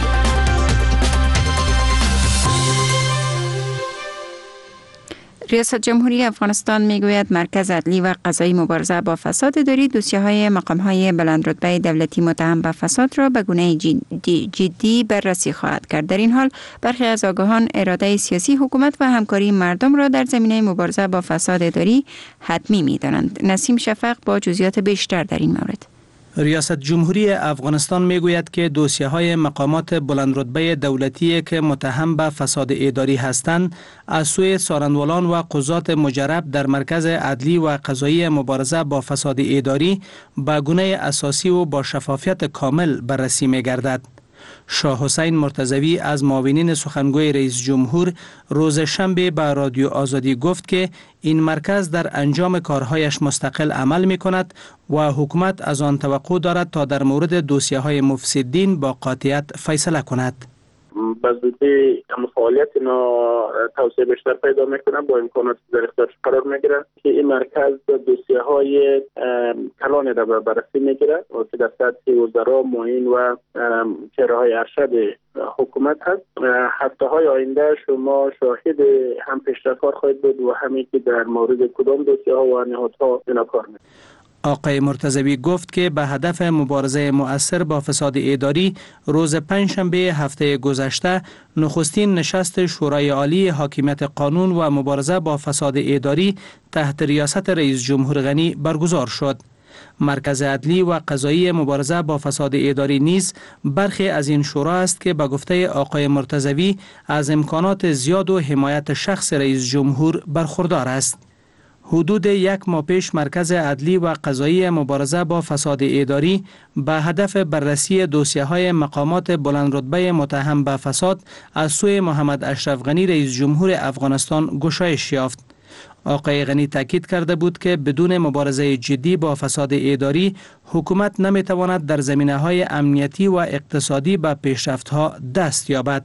ریاست جمهوری افغانستان میگوید مرکز عدلی و قضایی مبارزه با فساد اداری دوسیه‌های مقام‌های بلندرتبه دولتی متهم به فساد را به گونه جدی, جدی بررسی خواهد کرد. در این حال برخی از آگاهان اراده سیاسی حکومت و همکاری مردم را در زمینه مبارزه با فساد اداری حتمی می‌دانند. نسیم شفق با جزئیات بیشتر در این مورد. ریاست جمهوری افغانستان میگوید که دوسیه‌های مقامات بلندرتبه دولتی که متهم به فساد اداری هستند از سوی سارنوالان و قضات مجرب در مرکز عدلی و قضایی مبارزه با فساد اداری به گونه اساسی و با شفافیت کامل بررسی می‌گردد. شاه حسین مرتضوی از معاونین سخنگوی رئیس جمهور روز شنبه به رادیو آزادی گفت که این مرکز در انجام کارهایش مستقل عمل می کند و حکومت از آن توقع دارد تا در مورد دوسیه های مفسدین با قاطعیت فیصله کند. به زودی فعالیت اینا توسعه بیشتر پیدا میکنه، با امکانات در اختیارش قرار میگیره که این مرکز دوسیه های کلان را بررسی میگیره و که در سطح وزرا، معین و چهره های ارشد حکومت هست. هفته های آینده شما شاهد هم پیشرفت‌ها خواهید بود و همین که در مورد کدام دوسیه ها و نهادها اینا کار میکنه. آقای مرتضوی گفت که به هدف مبارزه مؤثر با فساد اداری روز پنجشنبه هفته گذشته نخستین نشست شورای عالی حاکمیت قانون و مبارزه با فساد اداری تحت ریاست رئیس جمهور غنی برگزار شد. مرکز عدلی و قضایی مبارزه با فساد اداری نیز برخی از این شورا است که به گفته آقای مرتضوی از امکانات زیاد و حمایت شخص رئیس جمهور برخوردار است. حدود یک ماه پیش مرکز عدلی و قضایی مبارزه با فساد اداری به هدف بررسی دوسیه های مقامات بلندرتبه متهم به فساد از سوی محمد اشرف غنی رئیس جمهور افغانستان گشایش یافت. آقای غنی تاکید کرده بود که بدون مبارزه جدی با فساد اداری حکومت نمیتواند در زمینه‌های امنیتی و اقتصادی به پیشرفت‌ها دست یابد.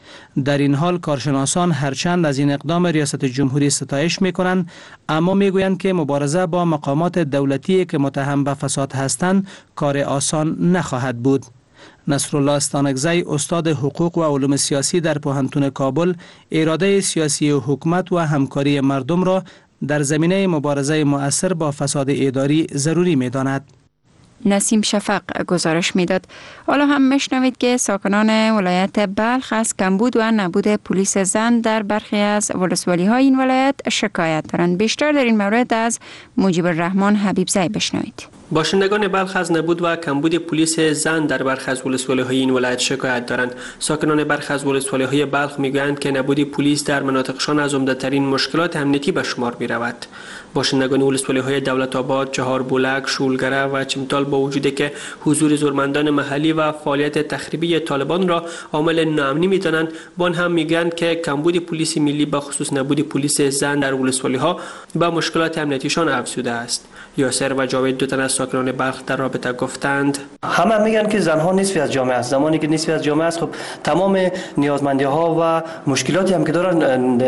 در این حال کارشناسان هرچند از این اقدام ریاست جمهوری ستایش می‌کنند، اما می‌گویند که مبارزه با مقامات دولتی که متهم به فساد هستند کار آسان نخواهد بود. نصرالله استانکزی استاد حقوق و علوم سیاسی در پوهنتون کابل اراده سیاسی و حکومت و همکاری مردم را در زمینه مبارزه مؤثر با فساد اداری ضروری می‌داند. نسیم شفق گزارش میداد. حالا هم میشنوید که ساکنان ولایت بلخ از کمبود و نبود پلیس زن در برخی از ولسوالی های این ولایت شکایت دارند. بیشتر در این مورد از مجیب الرحمن حبیبزی بشنوید. باشندگان بلخ از نبود و کمبود پلیس زن در برخی از ولسوالی‌های این ولایت شکایت دارند. ساکنان برخی از ولسوالی‌های بلخ میگویند که نبود پلیس در مناطقشان از عمده‌ترین مشکلات امنیتی به شمار می‌رود. باشندگان ولسوالی‌های دولت آباد، چهار بولک، شولگره و چمتال با وجودی که حضور زورمندان محلی و فعالیت تخریبی طالبان را عامل ناامنی می‌دانند، با آن هم میگویند که کمبود پلیس ملی به خصوص نبود پلیس زن در ولسوالی‌ها به مشکلات امنیتیشان افزوده است. یاسر و جاوید دو تن از ساکنان بلخ در رابطه گفتند همه میگن که زنها نصفی از جامعه است. زمانی که نصفی از جامعه است، خب تمام نیازمندی ها و مشکلاتی هم که دارن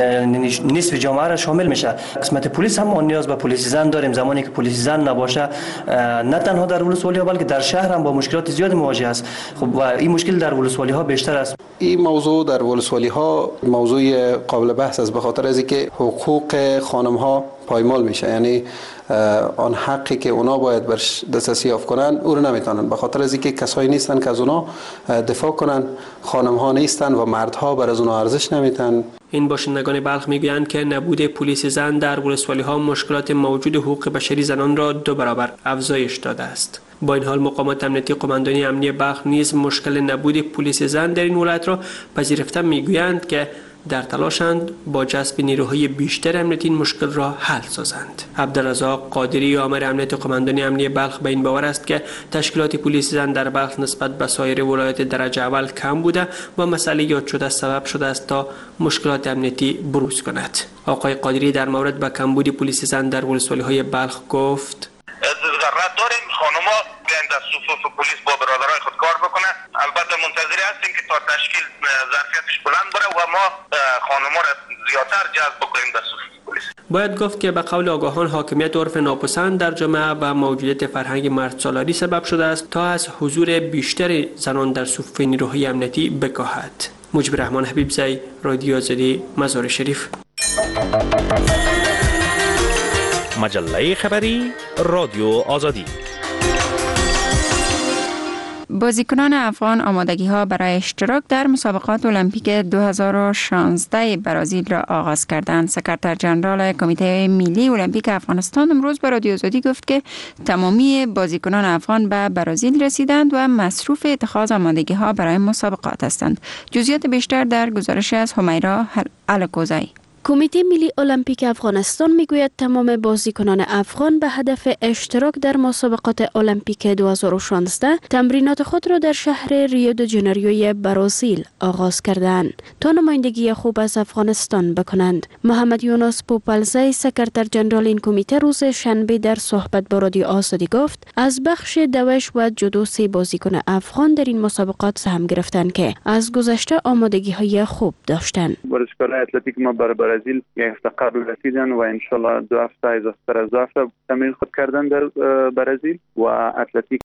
نصف جامعه را شامل میشه. قسمت پلیس هم ما نیاز به پلیس زن داریم. زمانی که پلیس زن نباشه، نه تنها در ولسوالی ها بلکه در شهر هم با مشکلات زیاد مواجه است. خب و این مشکل در ولسوالی ها بیشتر است. این موضوع در ولسوالی ها موضوع قابل بحث است، به خاطر از اینکه حقوق خانم ها پایمال میشه. یعنی آن حقی که اونا باید برش دسترسی یافت کنن او رو نمیتونن، به خاطر از اینکه کسایی نیستن که از اونا دفاع کنن. خانم ها نیستن و مردها بر از اونا ارزش نمیتن. این باشندگان بلخ میگویند که نبود پلیس زن در ولسوالی ها مشکلات موجود حقوق بشری زنان را دو برابر افزایش داده است. با این حال مقامات امنیتی قماندانی امنیتی بلخ نیز مشکل نبود پلیس زن در این ولایت را پذیرفته میگویند که در تلاشند با جذب نیروهای بیشتر امنیتی این مشکل را حل سازند. عبدالرزاق قادری آمر امنیت قماندانی امنیتی بلخ به این باور است که تشکیلات پلیس زن در بلخ نسبت به سایر ولایات درجه اول کم بوده و مسئله یاد شده سبب شده است تا مشکلات امنیتی بروز کند. آقای قادری در مورد به کمبود پلیس زن در ولسوالی‌های بلخ گفت: ضرورت داریم خانم‌ها بیاین در صفوف پلیس با برادرای خود کار بکنه. البته منتظر هستیم که تا تشکیل ظرفیتش بلند بره و ما خانم‌ها را زیادتر جذب بکنیم در صفوف پلیس. باید گفت که به قول آگاهان حاکمیت عرف ناپسند در جامعه و موجودیت فرهنگ مرد سالاری سبب شده است تا از حضور بیشتر زنان در صفوف نیروهای امنیتی بکاهد. مجیب الرحمن حبیبزی، رادیو آزادی، مزار شریف. مجله خبری رادیو آزادی. بازیکنان افغان آمادگی ها برای اشتراک در مسابقات المپیک دو هزار و شانزده برازیل را آغاز کردند. سکرتر جنرال کمیته ملی المپیک افغانستان امروز به رادیو آزادی گفت که تمامی بازیکنان افغان به برازیل رسیدند و مصروف اتخاذ آمادگی ها برای مسابقات هستند. جزئیات بیشتر در گزارش از همیرا الکوزی. کمیته ملی المپیک افغانستان میگوید تمام بازیکنان افغان به هدف اشتراک در مسابقات المپیک دو هزار و شانزده تمرینات خود را در شهر ریو دو جنریوی برزیل آغاز کردند تا نمایندگی خوب از افغانستان بکنند. محمد یونس پوپلزی سکرتر جنرال این کمیته روز شنبه در صحبت با رادیو آزادی گفت از بخش دوش و جودو سه بازیکن افغان در این مسابقات سهم گرفتند که از گذشته آمادگی های خوب داشتند. ورزشکاران اتلتیک ما بر برزیل یک هفته قبل رسیدن و ان شاء الله دو هفته اضافه از دو هفته تمرین خود کردن در برزیل و اتلتیک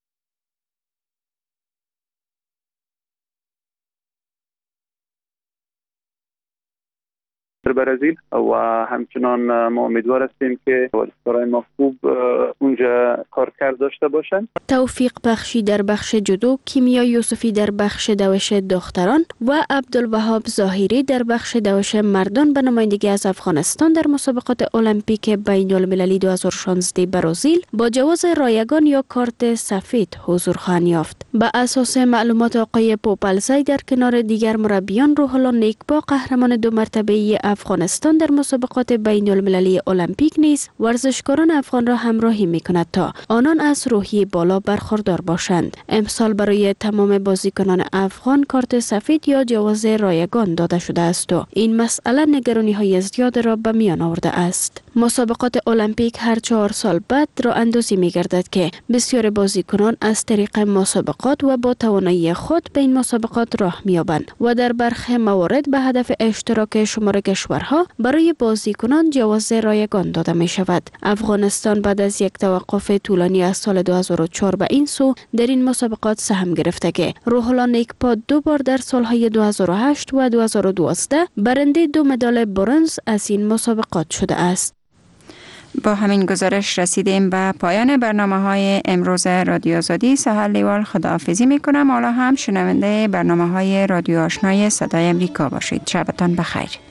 در برزیل و همچنان ما امیدوار هستیم که ورزشکاران ما خوب اونجا کارکرد داشته باشند. توفیق بخشی در بخش جودو، کیمیا یوسفی در بخش دوش دختران و عبدالوهاب ظاهری در بخش دوش مردان به نمایندگی از افغانستان در مسابقات المپیک بین المللی دو هزار و شانزده برزیل با جواز رایگان یا کارت سفید حضور خواهند یافت. بر اساس معلومات آقای پوپلزی در کنار دیگر مربیان، روح الله نیکبا قهرمان دو مرتبه افغانستان در مسابقات بین المللی المپیک نیز ورزشکاران افغان را همراهی می‌کند تا آنان از روحیه بالا برخوردار باشند. امسال برای تمام بازیکنان افغان کارت سفید یا جواز رایگان داده شده است و این مسئله نگرانی‌های زیاد را به میان آورده است. مسابقات المپیک هر چهار سال بعد راه اندازی می‌گردد که بسیار بازیکنان از طریق مسابقات و با توانایی خود به این مسابقات راه می‌یابند و در برخی موارد به هدف اشتراک شمار کشورها برای بازیکنان جواز رایگان داده می شود. افغانستان بعد از یک توقف طولانی از سال دو هزار و چهار به این سو در این مسابقات سهم گرفته که روح الله نیکبا دو بار در سالهای دو هزار و هشت و دو هزار و دوازده برنده دو مدال برنز از این مسابقات شده است. با همین گزارش رسیدیم به پایان برنامه های امروز رادیو آزادی. سهر لیوال خداحافظی می کنم. حالا هم شنونده برنامه های رادیو آشنای صدای امریکا باشید. شبتان بخیر.